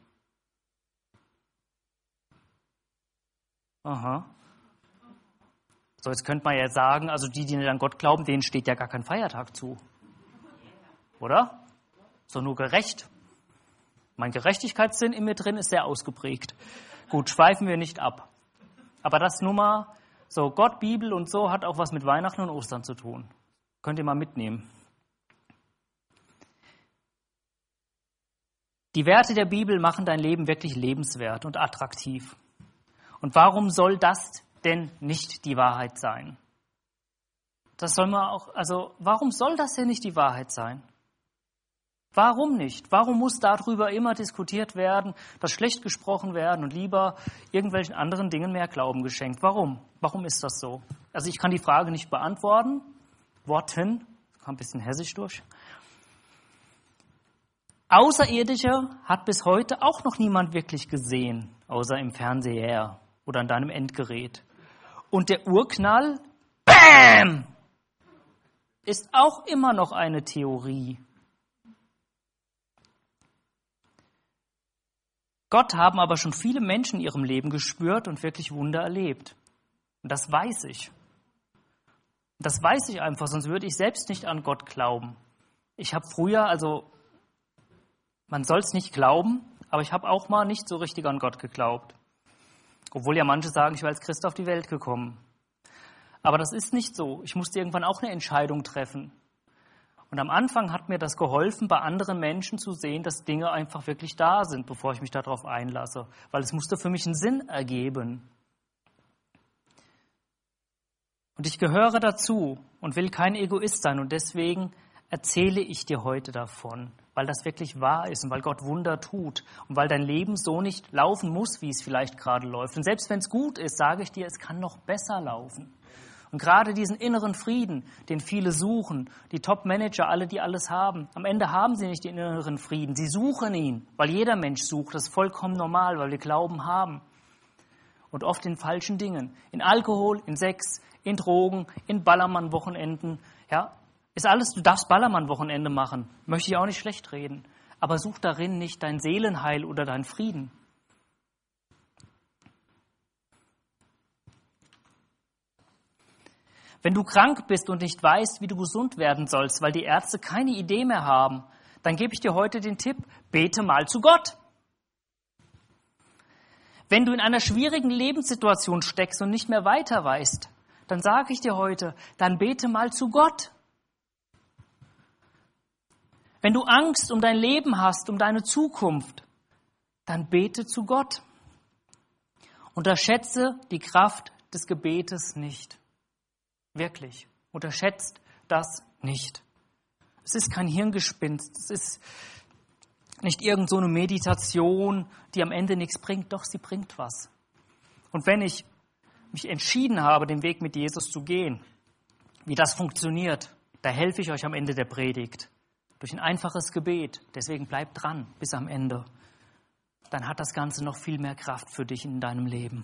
Speaker 1: Aha. So, jetzt könnte man ja sagen, also die, die nicht an Gott glauben, denen steht ja gar kein Feiertag zu. Oder? So nur gerecht. Mein Gerechtigkeitssinn in mir drin ist sehr ausgeprägt. Gut, schweifen wir nicht ab. Aber das nur mal... So, Gott, Bibel und so hat auch was mit Weihnachten und Ostern zu tun. Könnt ihr mal mitnehmen. Die Werte der Bibel machen dein Leben wirklich lebenswert und attraktiv. Und warum soll das denn nicht die Wahrheit sein? Das soll man auch, also, warum soll das denn nicht die Wahrheit sein? Warum nicht? Warum muss darüber immer diskutiert werden, dass schlecht gesprochen werden und lieber irgendwelchen anderen Dingen mehr Glauben geschenkt? Warum? Warum ist das so? Also ich kann die Frage nicht beantworten. Worten, kam ein bisschen hessisch durch. Außerirdische hat bis heute auch noch niemand wirklich gesehen, außer im Fernseher oder an deinem Endgerät. Und der Urknall, BÄM, ist auch immer noch eine Theorie. Gott haben aber schon viele Menschen in ihrem Leben gespürt und wirklich Wunder erlebt. Und das weiß ich. Das weiß ich einfach, sonst würde ich selbst nicht an Gott glauben. Ich habe früher, also man soll es nicht glauben, aber ich habe auch mal nicht so richtig an Gott geglaubt. Obwohl ja manche sagen, ich wäre als Christ auf die Welt gekommen. Aber das ist nicht so. Ich musste irgendwann auch eine Entscheidung treffen. Und am Anfang hat mir das geholfen, bei anderen Menschen zu sehen, dass Dinge einfach wirklich da sind, bevor ich mich darauf einlasse. Weil es musste für mich einen Sinn ergeben. Und ich gehöre dazu und will kein Egoist sein. Und deswegen erzähle ich dir heute davon, weil das wirklich wahr ist und weil Gott Wunder tut. Und weil dein Leben so nicht laufen muss, wie es vielleicht gerade läuft. Und selbst wenn es gut ist, sage ich dir, es kann noch besser laufen. Und gerade diesen inneren Frieden, den viele suchen, die Top-Manager, alle, die alles haben, am Ende haben sie nicht den inneren Frieden. Sie suchen ihn, weil jeder Mensch sucht. Das ist vollkommen normal, weil wir Glauben haben. Und oft in falschen Dingen. In Alkohol, in Sex, in Drogen, in Ballermann-Wochenenden. Ja, ist alles, du darfst Ballermann-Wochenende machen. Möchte ich auch nicht schlecht reden. Aber such darin nicht dein Seelenheil oder dein Frieden. Wenn du krank bist und nicht weißt, wie du gesund werden sollst, weil die Ärzte keine Idee mehr haben, dann gebe ich dir heute den Tipp, bete mal zu Gott. Wenn du in einer schwierigen Lebenssituation steckst und nicht mehr weiter weißt, dann sage ich dir heute, dann bete mal zu Gott. Wenn du Angst um dein Leben hast, um deine Zukunft, dann bete zu Gott. Unterschätze die Kraft des Gebetes nicht. Wirklich. Unterschätzt das nicht. Es ist kein Hirngespinst. Es ist nicht irgend so eine Meditation, die am Ende nichts bringt. Doch, sie bringt was. Und wenn ich mich entschieden habe, den Weg mit Jesus zu gehen, wie das funktioniert, da helfe ich euch am Ende der Predigt. Durch ein einfaches Gebet. Deswegen bleib dran bis am Ende. Dann hat das Ganze noch viel mehr Kraft für dich in deinem Leben.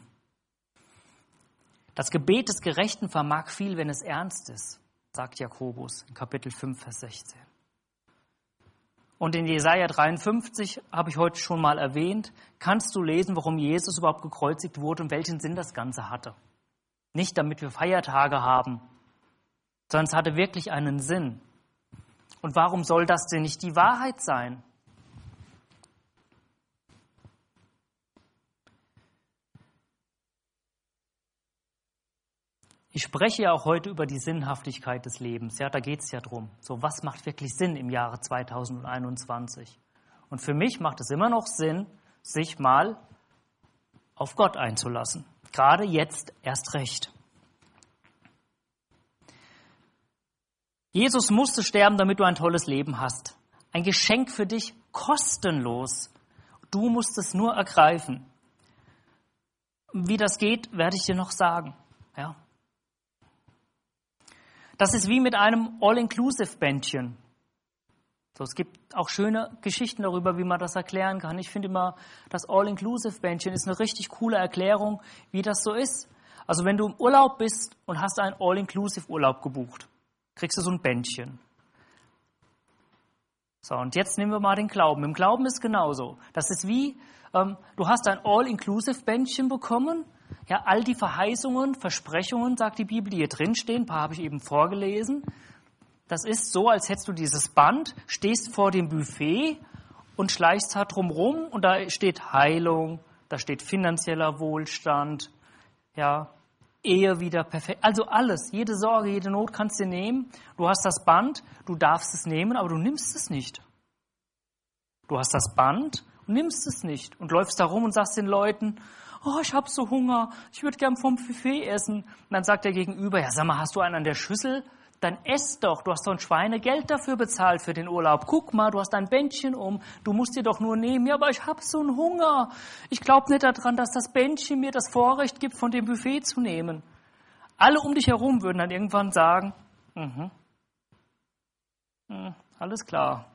Speaker 1: Das Gebet des Gerechten vermag viel, wenn es ernst ist, sagt Jakobus in Kapitel fünf, Vers sechzehn. Und in Jesaja dreiundfünfzig, habe ich heute schon mal erwähnt, kannst du lesen, warum Jesus überhaupt gekreuzigt wurde und welchen Sinn das Ganze hatte. Nicht damit wir Feiertage haben, sondern es hatte wirklich einen Sinn. Und warum soll das denn nicht die Wahrheit sein? Ich spreche ja auch heute über die Sinnhaftigkeit des Lebens. Ja, da geht es ja drum. So, was macht wirklich Sinn im Jahre zweitausendeinundzwanzig? Und für mich macht es immer noch Sinn, sich mal auf Gott einzulassen. Gerade jetzt erst recht. Jesus musste sterben, damit du ein tolles Leben hast. Ein Geschenk für dich, kostenlos. Du musst es nur ergreifen. Wie das geht, werde ich dir noch sagen. Ja. Das ist wie mit einem All-Inclusive-Bändchen. So, es gibt auch schöne Geschichten darüber, wie man das erklären kann. Ich finde immer, das All-Inclusive-Bändchen ist eine richtig coole Erklärung, wie das so ist. Also wenn du im Urlaub bist und hast einen All-Inclusive-Urlaub gebucht, kriegst du so ein Bändchen. So, und jetzt nehmen wir mal den Glauben. Im Glauben ist genauso. Das ist wie, ähm, du hast ein All-Inclusive-Bändchen bekommen. Ja, all die Verheißungen, Versprechungen, sagt die Bibel, die hier drinstehen, ein paar habe ich eben vorgelesen. Das ist so, als hättest du dieses Band, stehst vor dem Buffet und schleichst halt drumherum und da steht Heilung, da steht finanzieller Wohlstand, ja, Ehe wieder perfekt. Also alles, jede Sorge, jede Not kannst du nehmen. Du hast das Band, du darfst es nehmen, aber du nimmst es nicht. Du hast das Band und nimmst es nicht und läufst da rum und sagst den Leuten, oh, ich habe so Hunger, ich würde gern vom Buffet essen. Und dann sagt der Gegenüber, ja, sag mal, hast du einen an der Schüssel? Dann ess doch, du hast doch ein Schweinegeld dafür bezahlt für den Urlaub. Guck mal, du hast ein Bändchen um, du musst dir doch nur nehmen. Ja, aber ich habe so einen Hunger. Ich glaube nicht daran, dass das Bändchen mir das Vorrecht gibt, von dem Buffet zu nehmen. Alle um dich herum würden dann irgendwann sagen, mhm, mhm, alles klar.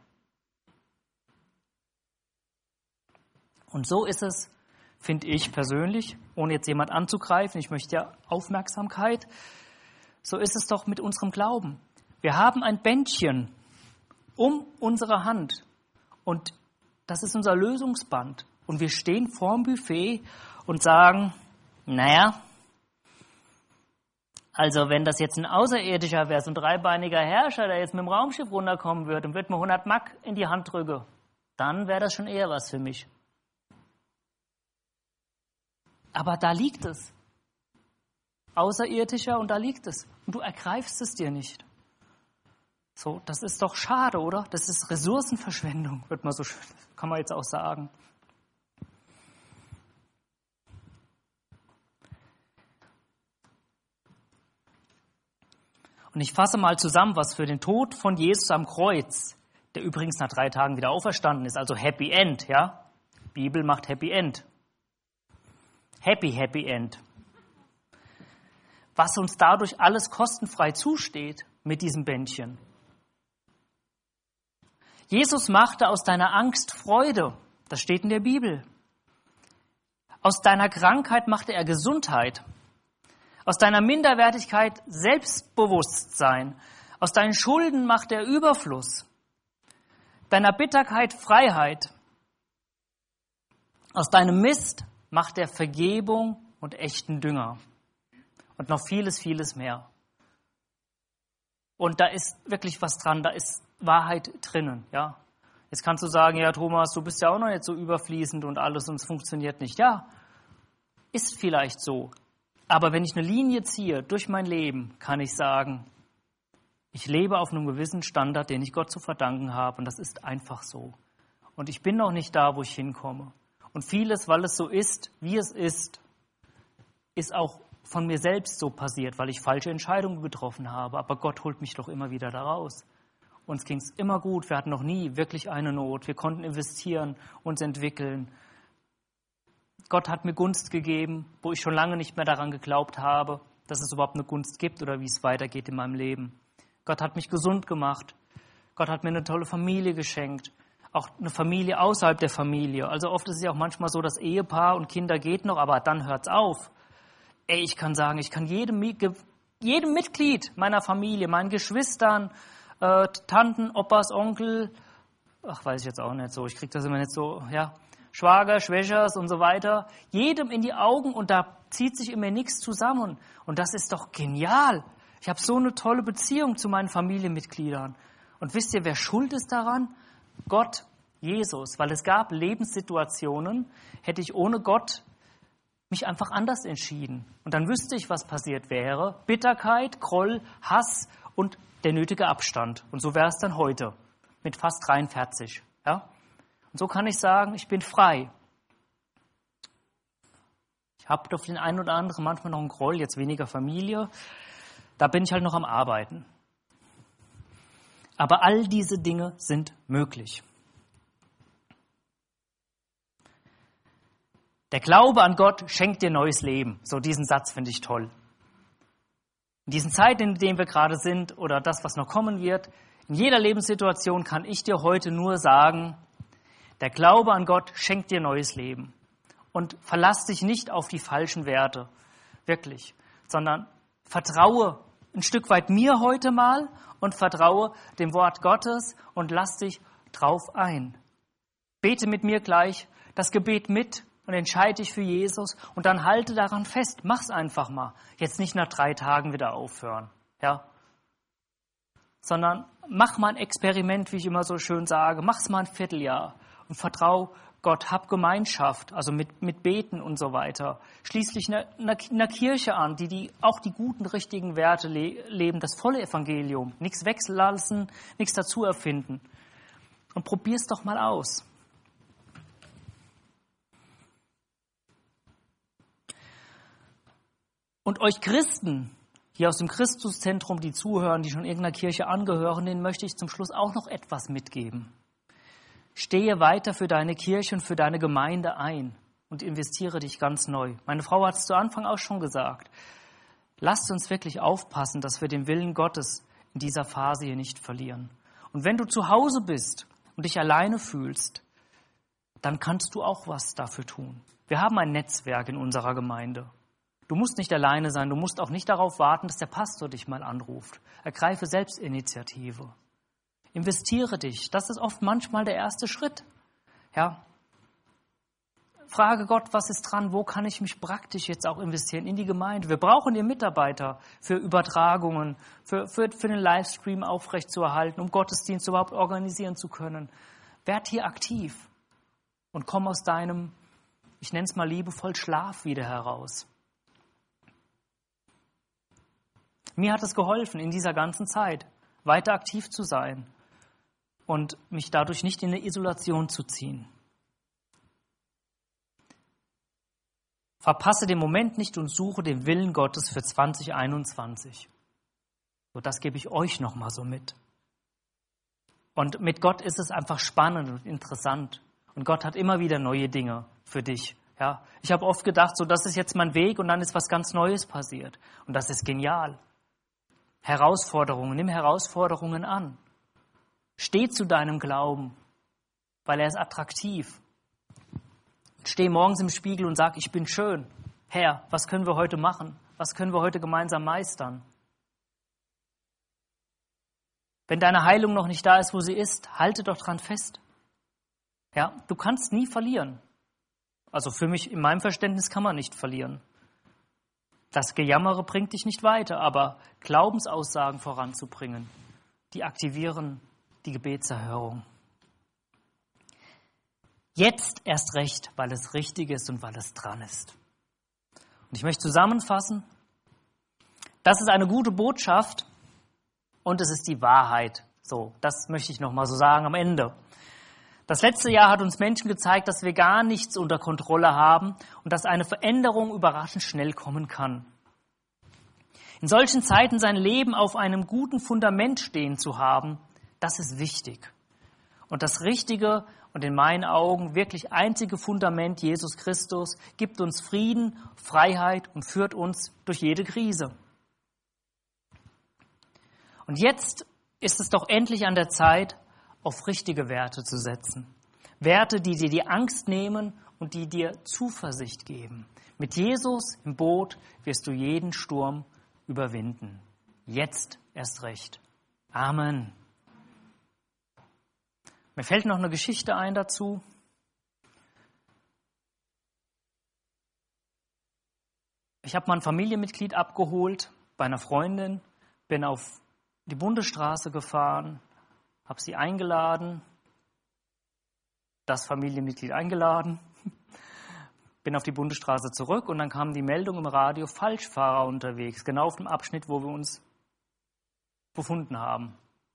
Speaker 1: Und so ist es, finde ich persönlich, ohne jetzt jemand anzugreifen, ich möchte ja Aufmerksamkeit, so ist es doch mit unserem Glauben. Wir haben ein Bändchen um unsere Hand und das ist unser Lösungsband. Und wir stehen vorm Buffet und sagen, naja, also wenn das jetzt ein Außerirdischer wäre, so ein dreibeiniger Herrscher, der jetzt mit dem Raumschiff runterkommen würde und würde mir hundert Mark in die Hand drücken, dann wäre das schon eher was für mich. Aber da liegt es. Außerirdischer und da liegt es. Und du ergreifst es dir nicht. So, das ist doch schade, oder? Das ist Ressourcenverschwendung, wird man so schön, kann man jetzt auch sagen. Und ich fasse mal zusammen, was für den Tod von Jesus am Kreuz, der übrigens nach drei Tagen wieder auferstanden ist, also Happy End, ja? Bibel macht Happy End. Happy, Happy End. Was uns dadurch alles kostenfrei zusteht mit diesem Bändchen. Jesus machte aus deiner Angst Freude. Das steht in der Bibel. Aus deiner Krankheit machte er Gesundheit. Aus deiner Minderwertigkeit Selbstbewusstsein. Aus deinen Schulden macht er Überfluss. Deiner Bitterkeit Freiheit. Aus deinem Mist macht er Vergebung und echten Dünger. Und noch vieles, vieles mehr. Und da ist wirklich was dran, da ist Wahrheit drinnen. Ja? Jetzt kannst du sagen, ja Thomas, du bist ja auch noch nicht so überfließend und alles und es funktioniert nicht. Ja, Ist vielleicht so. Aber wenn ich eine Linie ziehe durch mein Leben, kann ich sagen, ich lebe auf einem gewissen Standard, den ich Gott zu verdanken habe. Und das ist einfach so. Und ich bin noch nicht da, wo ich hinkomme. Und vieles, weil es so ist, wie es ist, ist auch von mir selbst so passiert, weil ich falsche Entscheidungen getroffen habe. Aber Gott holt mich doch immer wieder da raus. Uns ging es immer gut. Wir hatten noch nie wirklich eine Not. Wir konnten investieren, uns entwickeln. Gott hat mir Gunst gegeben, wo ich schon lange nicht mehr daran geglaubt habe, dass es überhaupt eine Gunst gibt oder wie es weitergeht in meinem Leben. Gott hat mich gesund gemacht. Gott hat mir eine tolle Familie geschenkt. Auch eine Familie außerhalb der Familie. Also oft ist es ja auch manchmal so, dass Ehepaar und Kinder geht noch, aber dann hört's auf. Ey, ich kann sagen, ich kann jedem, jedem Mitglied meiner Familie, meinen Geschwistern, äh, Tanten, Opas, Onkel, ach, weiß ich jetzt auch nicht so, ich kriege das immer nicht so, ja, Schwager, Schwächers und so weiter, jedem in die Augen und da zieht sich immer nichts zusammen. Und das ist doch genial. Ich habe so eine tolle Beziehung zu meinen Familienmitgliedern. Und wisst ihr, wer schuld ist daran? Gott, Jesus. Weil es gab Lebenssituationen, hätte ich ohne Gott mich einfach anders entschieden. Und dann wüsste ich, was passiert wäre. Bitterkeit, Groll, Hass und der nötige Abstand. Und so wäre es dann heute mit fast dreiundvierzig. Ja? Und so kann ich sagen, ich bin frei. Ich habe auf den einen oder anderen manchmal noch einen Groll, jetzt weniger Familie. Da bin ich halt noch am Arbeiten. Aber all diese Dinge sind möglich. Der Glaube an Gott schenkt dir neues Leben. So diesen Satz finde ich toll. In diesen Zeiten, in denen wir gerade sind oder das, was noch kommen wird, in jeder Lebenssituation kann ich dir heute nur sagen, der Glaube an Gott schenkt dir neues Leben. Und verlass dich nicht auf die falschen Werte, wirklich, sondern vertraue ein Stück weit mir heute mal und vertraue dem Wort Gottes und lass dich drauf ein. Bete mit mir gleich das Gebet mit und entscheide dich für Jesus und dann halte daran fest. Mach's einfach mal. Jetzt nicht nach drei Tagen wieder aufhören, ja, sondern mach mal ein Experiment, wie ich immer so schön sage. Mach's mal ein Vierteljahr. Und vertrau Gott, hab Gemeinschaft, also mit, mit Beten und so weiter. Schließlich einer, einer Kirche an, die, die auch die guten, richtigen Werte le- leben, das volle Evangelium. Nichts wechseln lassen, nichts dazu erfinden. Und probier's doch mal aus. Und euch Christen, hier aus dem Christuszentrum, die zuhören, die schon irgendeiner Kirche angehören, denen möchte ich zum Schluss auch noch etwas mitgeben. Stehe weiter für deine Kirche und für deine Gemeinde ein und investiere dich ganz neu. Meine Frau hat es zu Anfang auch schon gesagt. Lasst uns wirklich aufpassen, dass wir den Willen Gottes in dieser Phase hier nicht verlieren. Und wenn du zu Hause bist und dich alleine fühlst, dann kannst du auch was dafür tun. Wir haben ein Netzwerk in unserer Gemeinde. Du musst nicht alleine sein, du musst auch nicht darauf warten, dass der Pastor dich mal anruft. Ergreife Selbstinitiative. Investiere dich. Das ist oft manchmal der erste Schritt. Ja. Frage Gott, was ist dran? Wo kann ich mich praktisch jetzt auch investieren? In die Gemeinde. Wir brauchen die Mitarbeiter für Übertragungen, für, für, für den Livestream aufrechtzuerhalten, um Gottesdienst überhaupt organisieren zu können. Werd hier aktiv und komm aus deinem, ich nenne es mal liebevoll, Schlaf wieder heraus. Mir hat es geholfen, in dieser ganzen Zeit weiter aktiv zu sein und mich dadurch nicht in eine Isolation zu ziehen. Verpasse den Moment nicht und suche den Willen Gottes für zwanzig einundzwanzig. So, das gebe ich euch nochmal so mit. Und mit Gott ist es einfach spannend und interessant. Und Gott hat immer wieder neue Dinge für dich. Ja, ich habe oft gedacht, so, das ist jetzt mein Weg und dann ist was ganz Neues passiert. Und das ist genial. Herausforderungen, nimm Herausforderungen an. Steh zu deinem Glauben, weil er ist attraktiv. Steh morgens im Spiegel und sag, ich bin schön. Herr, was können wir heute machen? Was können wir heute gemeinsam meistern? Wenn deine Heilung noch nicht da ist, wo sie ist, halte doch dran fest. Ja, du kannst nie verlieren. Also für mich, in meinem Verständnis kann man nicht verlieren. Das Gejammere bringt dich nicht weiter, aber Glaubensaussagen voranzubringen, die aktivieren die Gebetserhörung. Jetzt erst recht, weil es richtig ist und weil es dran ist. Und ich möchte zusammenfassen, das ist eine gute Botschaft und es ist die Wahrheit. So, das möchte ich nochmal so sagen am Ende. Das letzte Jahr hat uns Menschen gezeigt, dass wir gar nichts unter Kontrolle haben und dass eine Veränderung überraschend schnell kommen kann. In solchen Zeiten sein Leben auf einem guten Fundament stehen zu haben, das ist wichtig. Und das richtige und in meinen Augen wirklich einzige Fundament, Jesus Christus, gibt uns Frieden, Freiheit und führt uns durch jede Krise. Und jetzt ist es doch endlich an der Zeit, auf richtige Werte zu setzen. Werte, die dir die Angst nehmen und die dir Zuversicht geben. Mit Jesus im Boot wirst du jeden Sturm überwinden. Jetzt erst recht. Amen. Mir fällt noch eine Geschichte ein dazu. Ich habe mal ein Familienmitglied abgeholt bei einer Freundin, bin auf die Bundesstraße gefahren, habe sie eingeladen, das Familienmitglied eingeladen, bin auf die Bundesstraße zurück und dann kam die Meldung im Radio, Falschfahrer unterwegs, genau auf dem Abschnitt, wo wir uns befunden haben.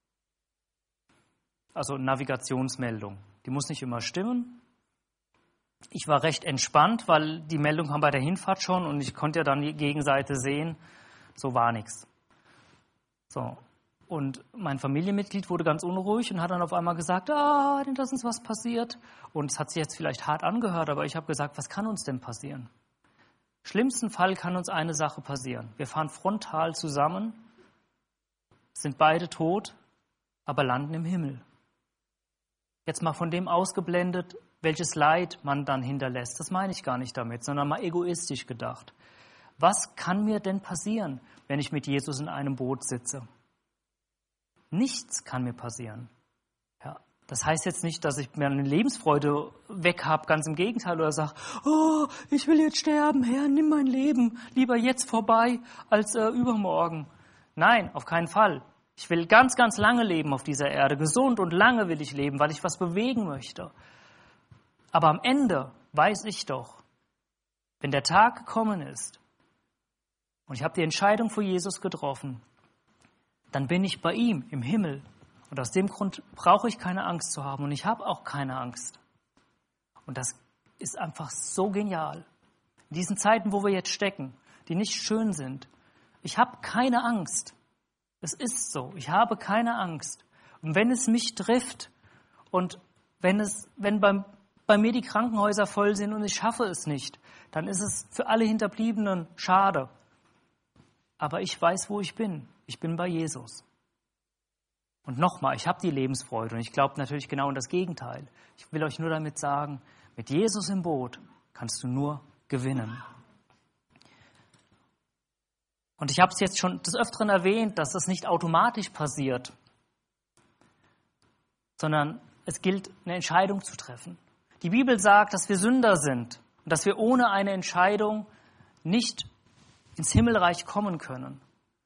Speaker 1: Also Navigationsmeldung. Die muss nicht immer stimmen. Ich war recht entspannt, weil die Meldung kam bei der Hinfahrt schon und ich konnte ja dann die Gegenseite sehen. So war nichts. So. Und mein Familienmitglied wurde ganz unruhig und hat dann auf einmal gesagt, ah, denn das ist was passiert. Und es hat sich jetzt vielleicht hart angehört, aber ich habe gesagt, was kann uns denn passieren? Schlimmsten Fall kann uns eine Sache passieren. Wir fahren frontal zusammen, sind beide tot, aber landen im Himmel. Jetzt mal von dem ausgeblendet, welches Leid man dann hinterlässt. Das meine ich gar nicht damit, sondern mal egoistisch gedacht. Was kann mir denn passieren, wenn ich mit Jesus in einem Boot sitze? Nichts kann mir passieren. Ja, das heißt jetzt nicht, dass ich mir eine Lebensfreude weg habe, ganz im Gegenteil, oder sage, oh, ich will jetzt sterben, Herr, nimm mein Leben, lieber jetzt vorbei als äh, übermorgen. Nein, auf keinen Fall. Ich will ganz, ganz lange leben auf dieser Erde, gesund und lange will ich leben, weil ich was bewegen möchte. Aber am Ende weiß ich doch, wenn der Tag gekommen ist und ich habe die Entscheidung für Jesus getroffen, dann bin ich bei ihm im Himmel. Und aus dem Grund brauche ich keine Angst zu haben. Und ich habe auch keine Angst. Und das ist einfach so genial. In diesen Zeiten, wo wir jetzt stecken, die nicht schön sind. Ich habe keine Angst. Es ist so. Ich habe keine Angst. Und wenn es mich trifft und wenn, es, wenn beim, bei mir die Krankenhäuser voll sind und ich schaffe es nicht, dann ist es für alle Hinterbliebenen schade. Aber ich weiß, wo ich bin. Ich bin bei Jesus. Und nochmal, ich habe die Lebensfreude und ich glaube natürlich genau in das Gegenteil. Ich will euch nur damit sagen, mit Jesus im Boot kannst du nur gewinnen. Und ich habe es jetzt schon des Öfteren erwähnt, dass das nicht automatisch passiert, sondern es gilt, eine Entscheidung zu treffen. Die Bibel sagt, dass wir Sünder sind und dass wir ohne eine Entscheidung nicht ins Himmelreich kommen können.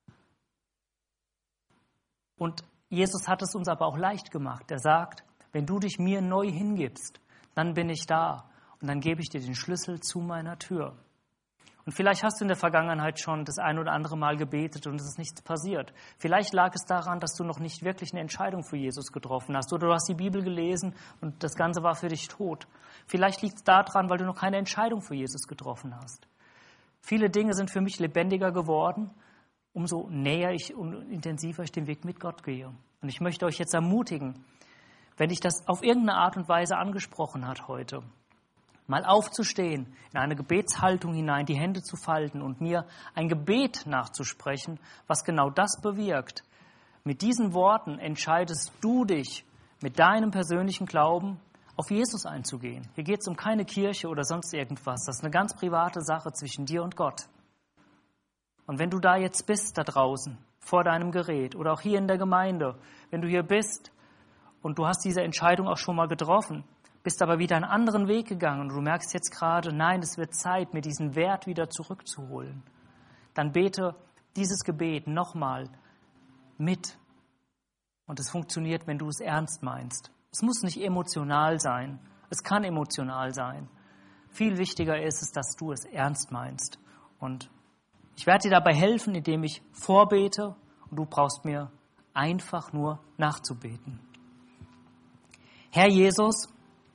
Speaker 1: Und Jesus hat es uns aber auch leicht gemacht. Er sagt, wenn du dich mir neu hingibst, dann bin ich da und dann gebe ich dir den Schlüssel zu meiner Tür. Und vielleicht hast du in der Vergangenheit schon das ein oder andere Mal gebetet und es ist nichts passiert. Vielleicht lag es daran, dass du noch nicht wirklich eine Entscheidung für Jesus getroffen hast oder du hast die Bibel gelesen und das Ganze war für dich tot. Vielleicht liegt es daran, weil du noch keine Entscheidung für Jesus getroffen hast. Viele Dinge sind für mich lebendiger geworden, umso näher ich und intensiver ich den Weg mit Gott gehe. Und ich möchte euch jetzt ermutigen, wenn dich das auf irgendeine Art und Weise angesprochen hat heute, mal aufzustehen, in eine Gebetshaltung hinein, die Hände zu falten und mir ein Gebet nachzusprechen, was genau das bewirkt. Mit diesen Worten entscheidest du dich, mit deinem persönlichen Glauben auf Jesus einzugehen. Hier geht es um keine Kirche oder sonst irgendwas. Das ist eine ganz private Sache zwischen dir und Gott. Und wenn du da jetzt bist, da draußen, vor deinem Gerät oder auch hier in der Gemeinde, wenn du hier bist und du hast diese Entscheidung auch schon mal getroffen, bist aber wieder einen anderen Weg gegangen und du merkst jetzt gerade, nein, es wird Zeit, mir diesen Wert wieder zurückzuholen, dann bete dieses Gebet nochmal mit. Und es funktioniert, wenn du es ernst meinst. Es muss nicht emotional sein. Es kann emotional sein. Viel wichtiger ist es, dass du es ernst meinst Und ich werde dir dabei helfen, indem ich vorbete und du brauchst mir einfach nur nachzubeten. Herr Jesus,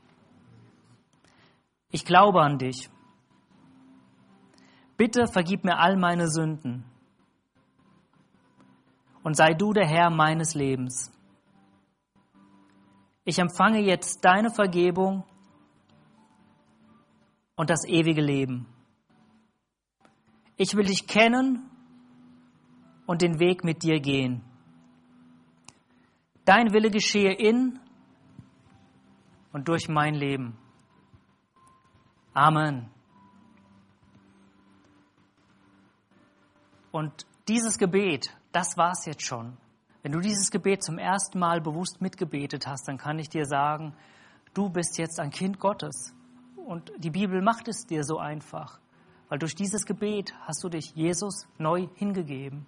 Speaker 1: ich glaube an dich. Bitte vergib mir all meine Sünden und sei du der Herr meines Lebens. Ich empfange jetzt deine Vergebung und das ewige Leben. Ich will dich kennen und den Weg mit dir gehen. Dein Wille geschehe in und durch mein Leben. Amen. Und dieses Gebet, das war's jetzt schon. Wenn du dieses Gebet zum ersten Mal bewusst mitgebetet hast, dann kann ich dir sagen, du bist jetzt ein Kind Gottes. Und die Bibel macht es dir so einfach, weil durch dieses Gebet hast du dich Jesus neu hingegeben.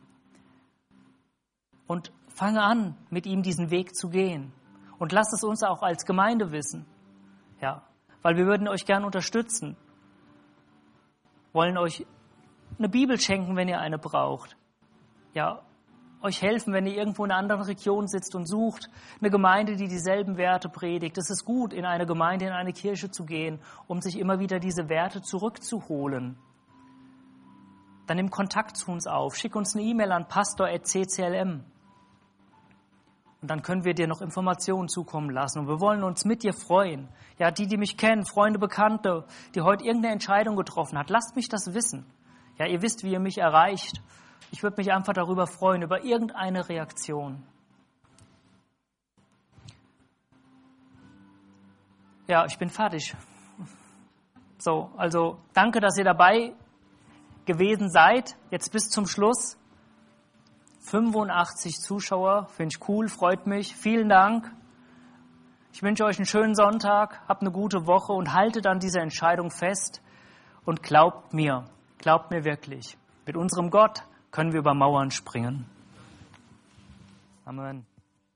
Speaker 1: Und fange an, mit ihm diesen Weg zu gehen. Und lasst es uns auch als Gemeinde wissen. Ja, weil wir würden euch gern unterstützen. Wollen euch eine Bibel schenken, wenn ihr eine braucht. Ja, euch helfen, wenn ihr irgendwo in einer anderen Region sitzt und sucht eine Gemeinde, die dieselben Werte predigt. Es ist gut, in eine Gemeinde, in eine Kirche zu gehen, um sich immer wieder diese Werte zurückzuholen. Dann nimm Kontakt zu uns auf. Schick uns eine E-Mail an pastor at c c l m. Und dann können wir dir noch Informationen zukommen lassen. Und wir wollen uns mit dir freuen. Ja, die, die mich kennen, Freunde, Bekannte, die heute irgendeine Entscheidung getroffen hat, lasst mich das wissen. Ja, ihr wisst, wie ihr mich erreicht. Ich würde mich einfach darüber freuen, über irgendeine Reaktion. Ja, ich bin fertig. So, also danke, dass ihr dabei gewesen seid. Jetzt bis zum Schluss. fünfundachtzig Zuschauer, finde ich cool, freut mich. Vielen Dank. Ich wünsche euch einen schönen Sonntag, habt eine gute Woche und haltet an dieser Entscheidung fest und glaubt mir, glaubt mir wirklich. Mit unserem Gott können wir über Mauern springen. Amen.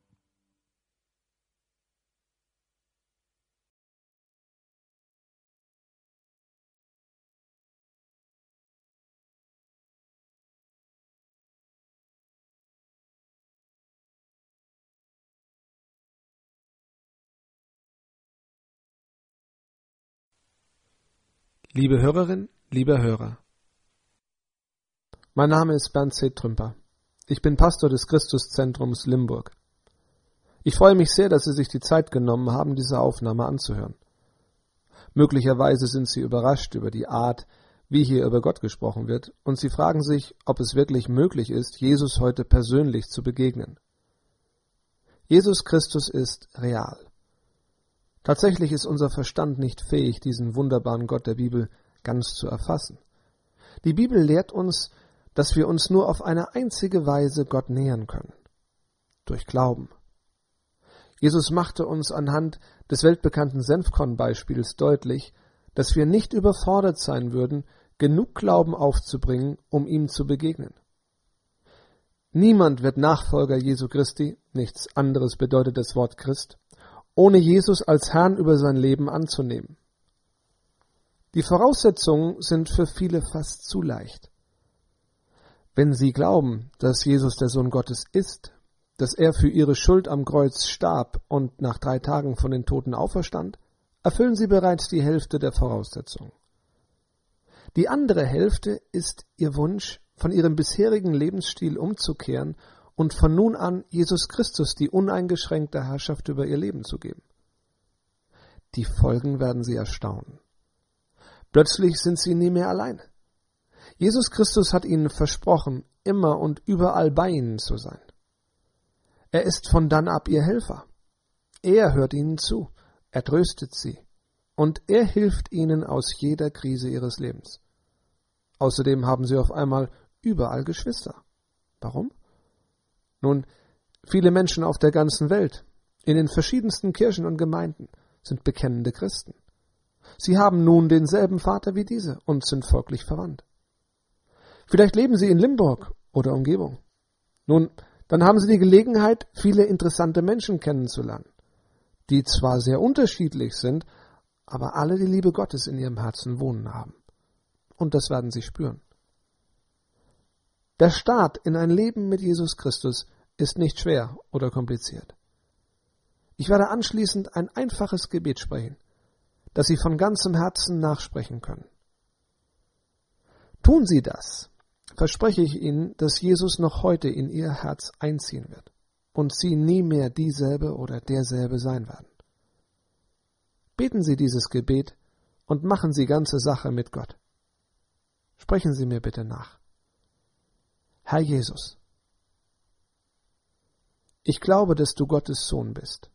Speaker 2: Liebe Hörerin, lieber Hörer, mein Name ist Bernd C. Trümper. Ich bin Pastor des Christuszentrums Limburg. Ich freue mich sehr, dass Sie sich die Zeit genommen haben, diese Aufnahme anzuhören. Möglicherweise sind Sie überrascht über die Art, wie hier über Gott gesprochen wird, und Sie fragen sich, ob es wirklich möglich ist, Jesus heute persönlich zu begegnen. Jesus Christus ist real. Tatsächlich ist unser Verstand nicht fähig, diesen wunderbaren Gott der Bibel ganz zu erfassen. Die Bibel lehrt uns, dass wir uns nur auf eine einzige Weise Gott nähern können: durch Glauben. Jesus machte uns anhand des weltbekannten Senfkorn-Beispiels deutlich, dass wir nicht überfordert sein würden, genug Glauben aufzubringen, um ihm zu begegnen. Niemand wird Nachfolger Jesu Christi, nichts anderes bedeutet das Wort Christ, ohne Jesus als Herrn über sein Leben anzunehmen. Die Voraussetzungen sind für viele fast zu leicht. Wenn sie glauben, dass Jesus der Sohn Gottes ist, dass er für ihre Schuld am Kreuz starb und nach drei Tagen von den Toten auferstand, erfüllen sie bereits die Hälfte der Voraussetzungen. Die andere Hälfte ist ihr Wunsch, von ihrem bisherigen Lebensstil umzukehren und von nun an Jesus Christus die uneingeschränkte Herrschaft über ihr Leben zu geben. Die Folgen werden sie erstaunen. Plötzlich sind sie nie mehr allein. Jesus Christus hat ihnen versprochen, immer und überall bei ihnen zu sein. Er ist von dann ab ihr Helfer. Er hört ihnen zu, er tröstet sie und er hilft ihnen aus jeder Krise ihres Lebens. Außerdem haben sie auf einmal überall Geschwister. Warum? Nun, viele Menschen auf der ganzen Welt, in den verschiedensten Kirchen und Gemeinden, sind bekennende Christen. Sie haben nun denselben Vater wie diese und sind folglich verwandt. Vielleicht leben sie in Limburg oder Umgebung. Nun, dann haben sie die Gelegenheit, viele interessante Menschen kennenzulernen, die zwar sehr unterschiedlich sind, aber alle die Liebe Gottes in ihrem Herzen wohnen haben. Und das werden sie spüren. Der Start in ein Leben mit Jesus Christus ist nicht schwer oder kompliziert. Ich werde anschließend ein einfaches Gebet sprechen, das Sie von ganzem Herzen nachsprechen können. Tun Sie das, verspreche ich Ihnen, dass Jesus noch heute in Ihr Herz einziehen wird und Sie nie mehr dieselbe oder derselbe sein werden. Beten Sie dieses Gebet und machen Sie ganze Sache mit Gott. Sprechen Sie mir bitte nach. Herr Jesus, ich glaube, dass du Gottes Sohn bist.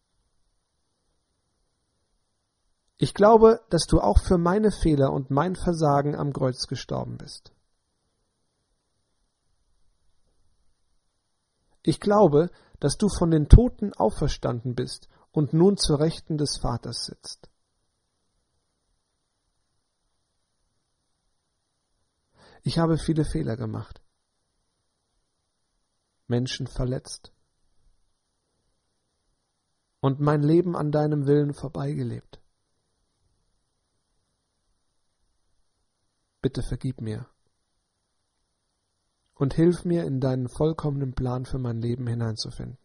Speaker 2: Ich glaube, dass du auch für meine Fehler und mein Versagen am Kreuz gestorben bist. Ich glaube, dass du von den Toten auferstanden bist und nun zur Rechten des Vaters sitzt. Ich habe viele Fehler gemacht, Menschen verletzt und mein Leben an deinem Willen vorbeigelebt. Bitte vergib mir und hilf mir, in deinen vollkommenen Plan für mein Leben hineinzufinden.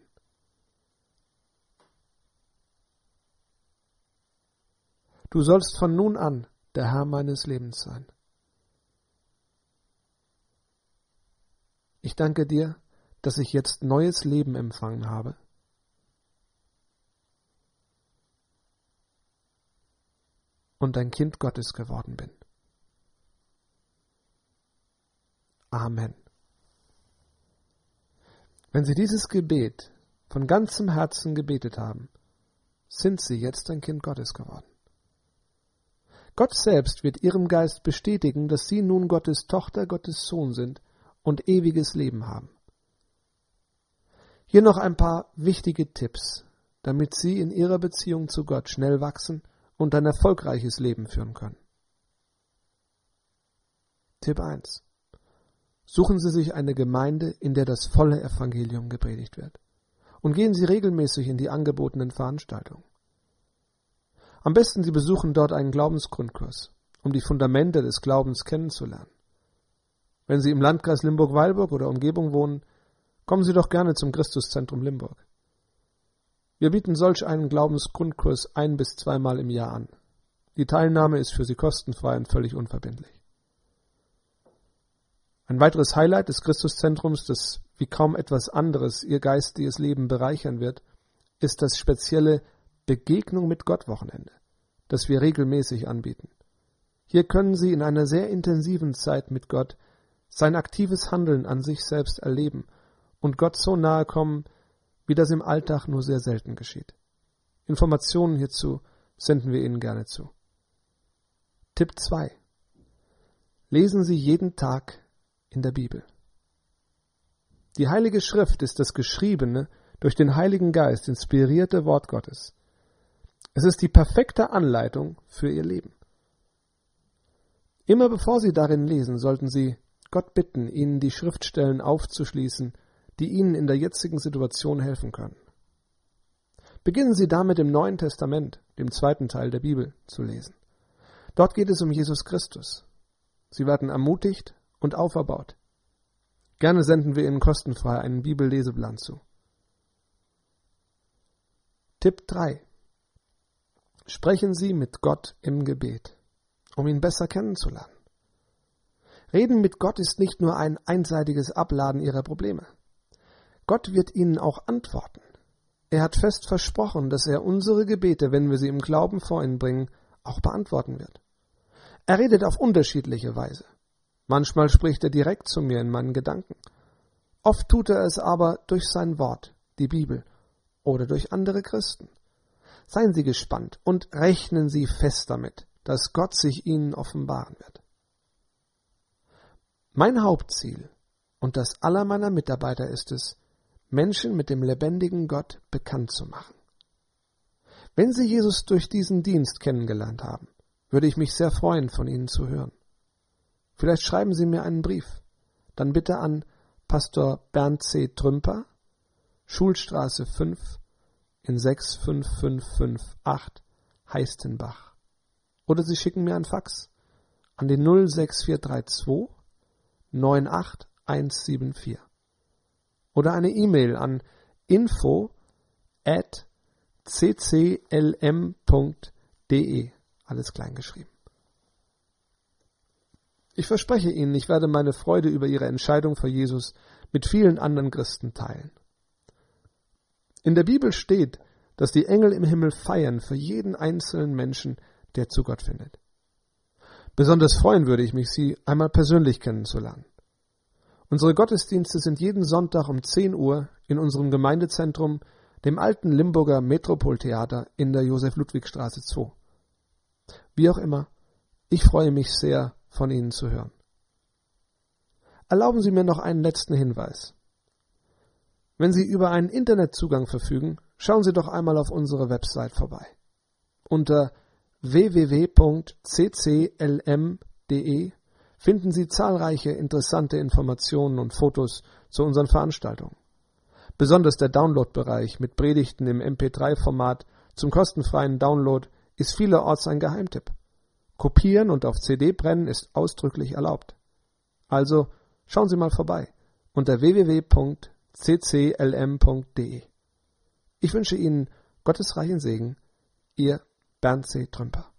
Speaker 2: Du sollst von nun an der Herr meines Lebens sein. Ich danke dir, dass ich jetzt neues Leben empfangen habe. Und ein Kind Gottes geworden bin. Amen. Wenn Sie dieses Gebet von ganzem Herzen gebetet haben, sind Sie jetzt ein Kind Gottes geworden. Gott selbst wird Ihrem Geist bestätigen, dass Sie nun Gottes Tochter, Gottes Sohn sind und ewiges Leben haben. Hier noch ein paar wichtige Tipps, damit Sie in Ihrer Beziehung zu Gott schnell wachsen und ein erfolgreiches Leben führen können. Tipp eins. Suchen Sie sich eine Gemeinde, in der das volle Evangelium gepredigt wird. Und gehen Sie regelmäßig in die angebotenen Veranstaltungen. Am besten Sie besuchen dort einen Glaubensgrundkurs, um die Fundamente des Glaubens kennenzulernen. Wenn Sie im Landkreis Limburg-Weilburg oder Umgebung wohnen, kommen Sie doch gerne zum Christuszentrum Limburg. Wir bieten solch einen Glaubensgrundkurs ein- bis zweimal im Jahr an. Die Teilnahme ist für Sie kostenfrei und völlig unverbindlich. Ein weiteres Highlight des Christuszentrums, das wie kaum etwas anderes Ihr geistiges Leben bereichern wird, ist das spezielle Begegnung mit Gott Wochenende, das wir regelmäßig anbieten. Hier können Sie in einer sehr intensiven Zeit mit Gott sein aktives Handeln an sich selbst erleben und Gott so nahe kommen, wie das im Alltag nur sehr selten geschieht. Informationen hierzu senden wir Ihnen gerne zu. Tipp zwei. Lesen Sie jeden Tag in der Bibel. Die Heilige Schrift ist das geschriebene, durch den Heiligen Geist inspirierte Wort Gottes. Es ist die perfekte Anleitung für Ihr Leben. Immer bevor Sie darin lesen, sollten Sie Gott bitten, Ihnen die Schriftstellen aufzuschließen, die Ihnen in der jetzigen Situation helfen können. Beginnen Sie damit im Neuen Testament, dem zweiten Teil der Bibel, zu lesen. Dort geht es um Jesus Christus. Sie werden ermutigt und auferbaut. Gerne senden wir Ihnen kostenfrei einen Bibelleseplan zu. Tipp drei. Sprechen Sie mit Gott im Gebet, um ihn besser kennenzulernen. Reden mit Gott ist nicht nur ein einseitiges Abladen Ihrer Probleme. Gott wird Ihnen auch antworten. Er hat fest versprochen, dass er unsere Gebete, wenn wir sie im Glauben vor ihn bringen, auch beantworten wird. Er redet auf unterschiedliche Weise. Manchmal spricht er direkt zu mir in meinen Gedanken. Oft tut er es aber durch sein Wort, die Bibel, oder durch andere Christen. Seien Sie gespannt und rechnen Sie fest damit, dass Gott sich Ihnen offenbaren wird. Mein Hauptziel und das aller meiner Mitarbeiter ist es, Menschen mit dem lebendigen Gott bekannt zu machen. Wenn Sie Jesus durch diesen Dienst kennengelernt haben, würde ich mich sehr freuen, von Ihnen zu hören. Vielleicht schreiben Sie mir einen Brief, dann bitte an Pastor Bernd C. Trümper, Schulstraße fünf in sechs fünf fünf fünf acht, Heistenbach. Oder Sie schicken mir ein Fax an die null sechs vier drei zwei neun acht eins sieben vier. Oder eine E-Mail an info at c c l m punkt d e, alles klein geschrieben. Ich verspreche Ihnen, ich werde meine Freude über Ihre Entscheidung für Jesus mit vielen anderen Christen teilen. In der Bibel steht, dass die Engel im Himmel feiern für jeden einzelnen Menschen, der zu Gott findet. Besonders freuen würde ich mich, Sie einmal persönlich kennenzulernen. Unsere Gottesdienste sind jeden Sonntag um zehn Uhr in unserem Gemeindezentrum, dem alten Limburger Metropoltheater in der Josef-Ludwig-Straße zwei. Wie auch immer, ich freue mich sehr, von Ihnen zu hören. Erlauben Sie mir noch einen letzten Hinweis. Wenn Sie über einen Internetzugang verfügen, schauen Sie doch einmal auf unsere Website vorbei. Unter w w w punkt c c l m punkt d e finden Sie zahlreiche interessante Informationen und Fotos zu unseren Veranstaltungen. Besonders der Download-Bereich mit Predigten im M P drei Format zum kostenfreien Download ist vielerorts ein Geheimtipp. Kopieren und auf C D brennen ist ausdrücklich erlaubt. Also schauen Sie mal vorbei unter w w w punkt c c l m punkt d e. Ich wünsche Ihnen Gottes reichen Segen, Ihr Bernd C. Trümper.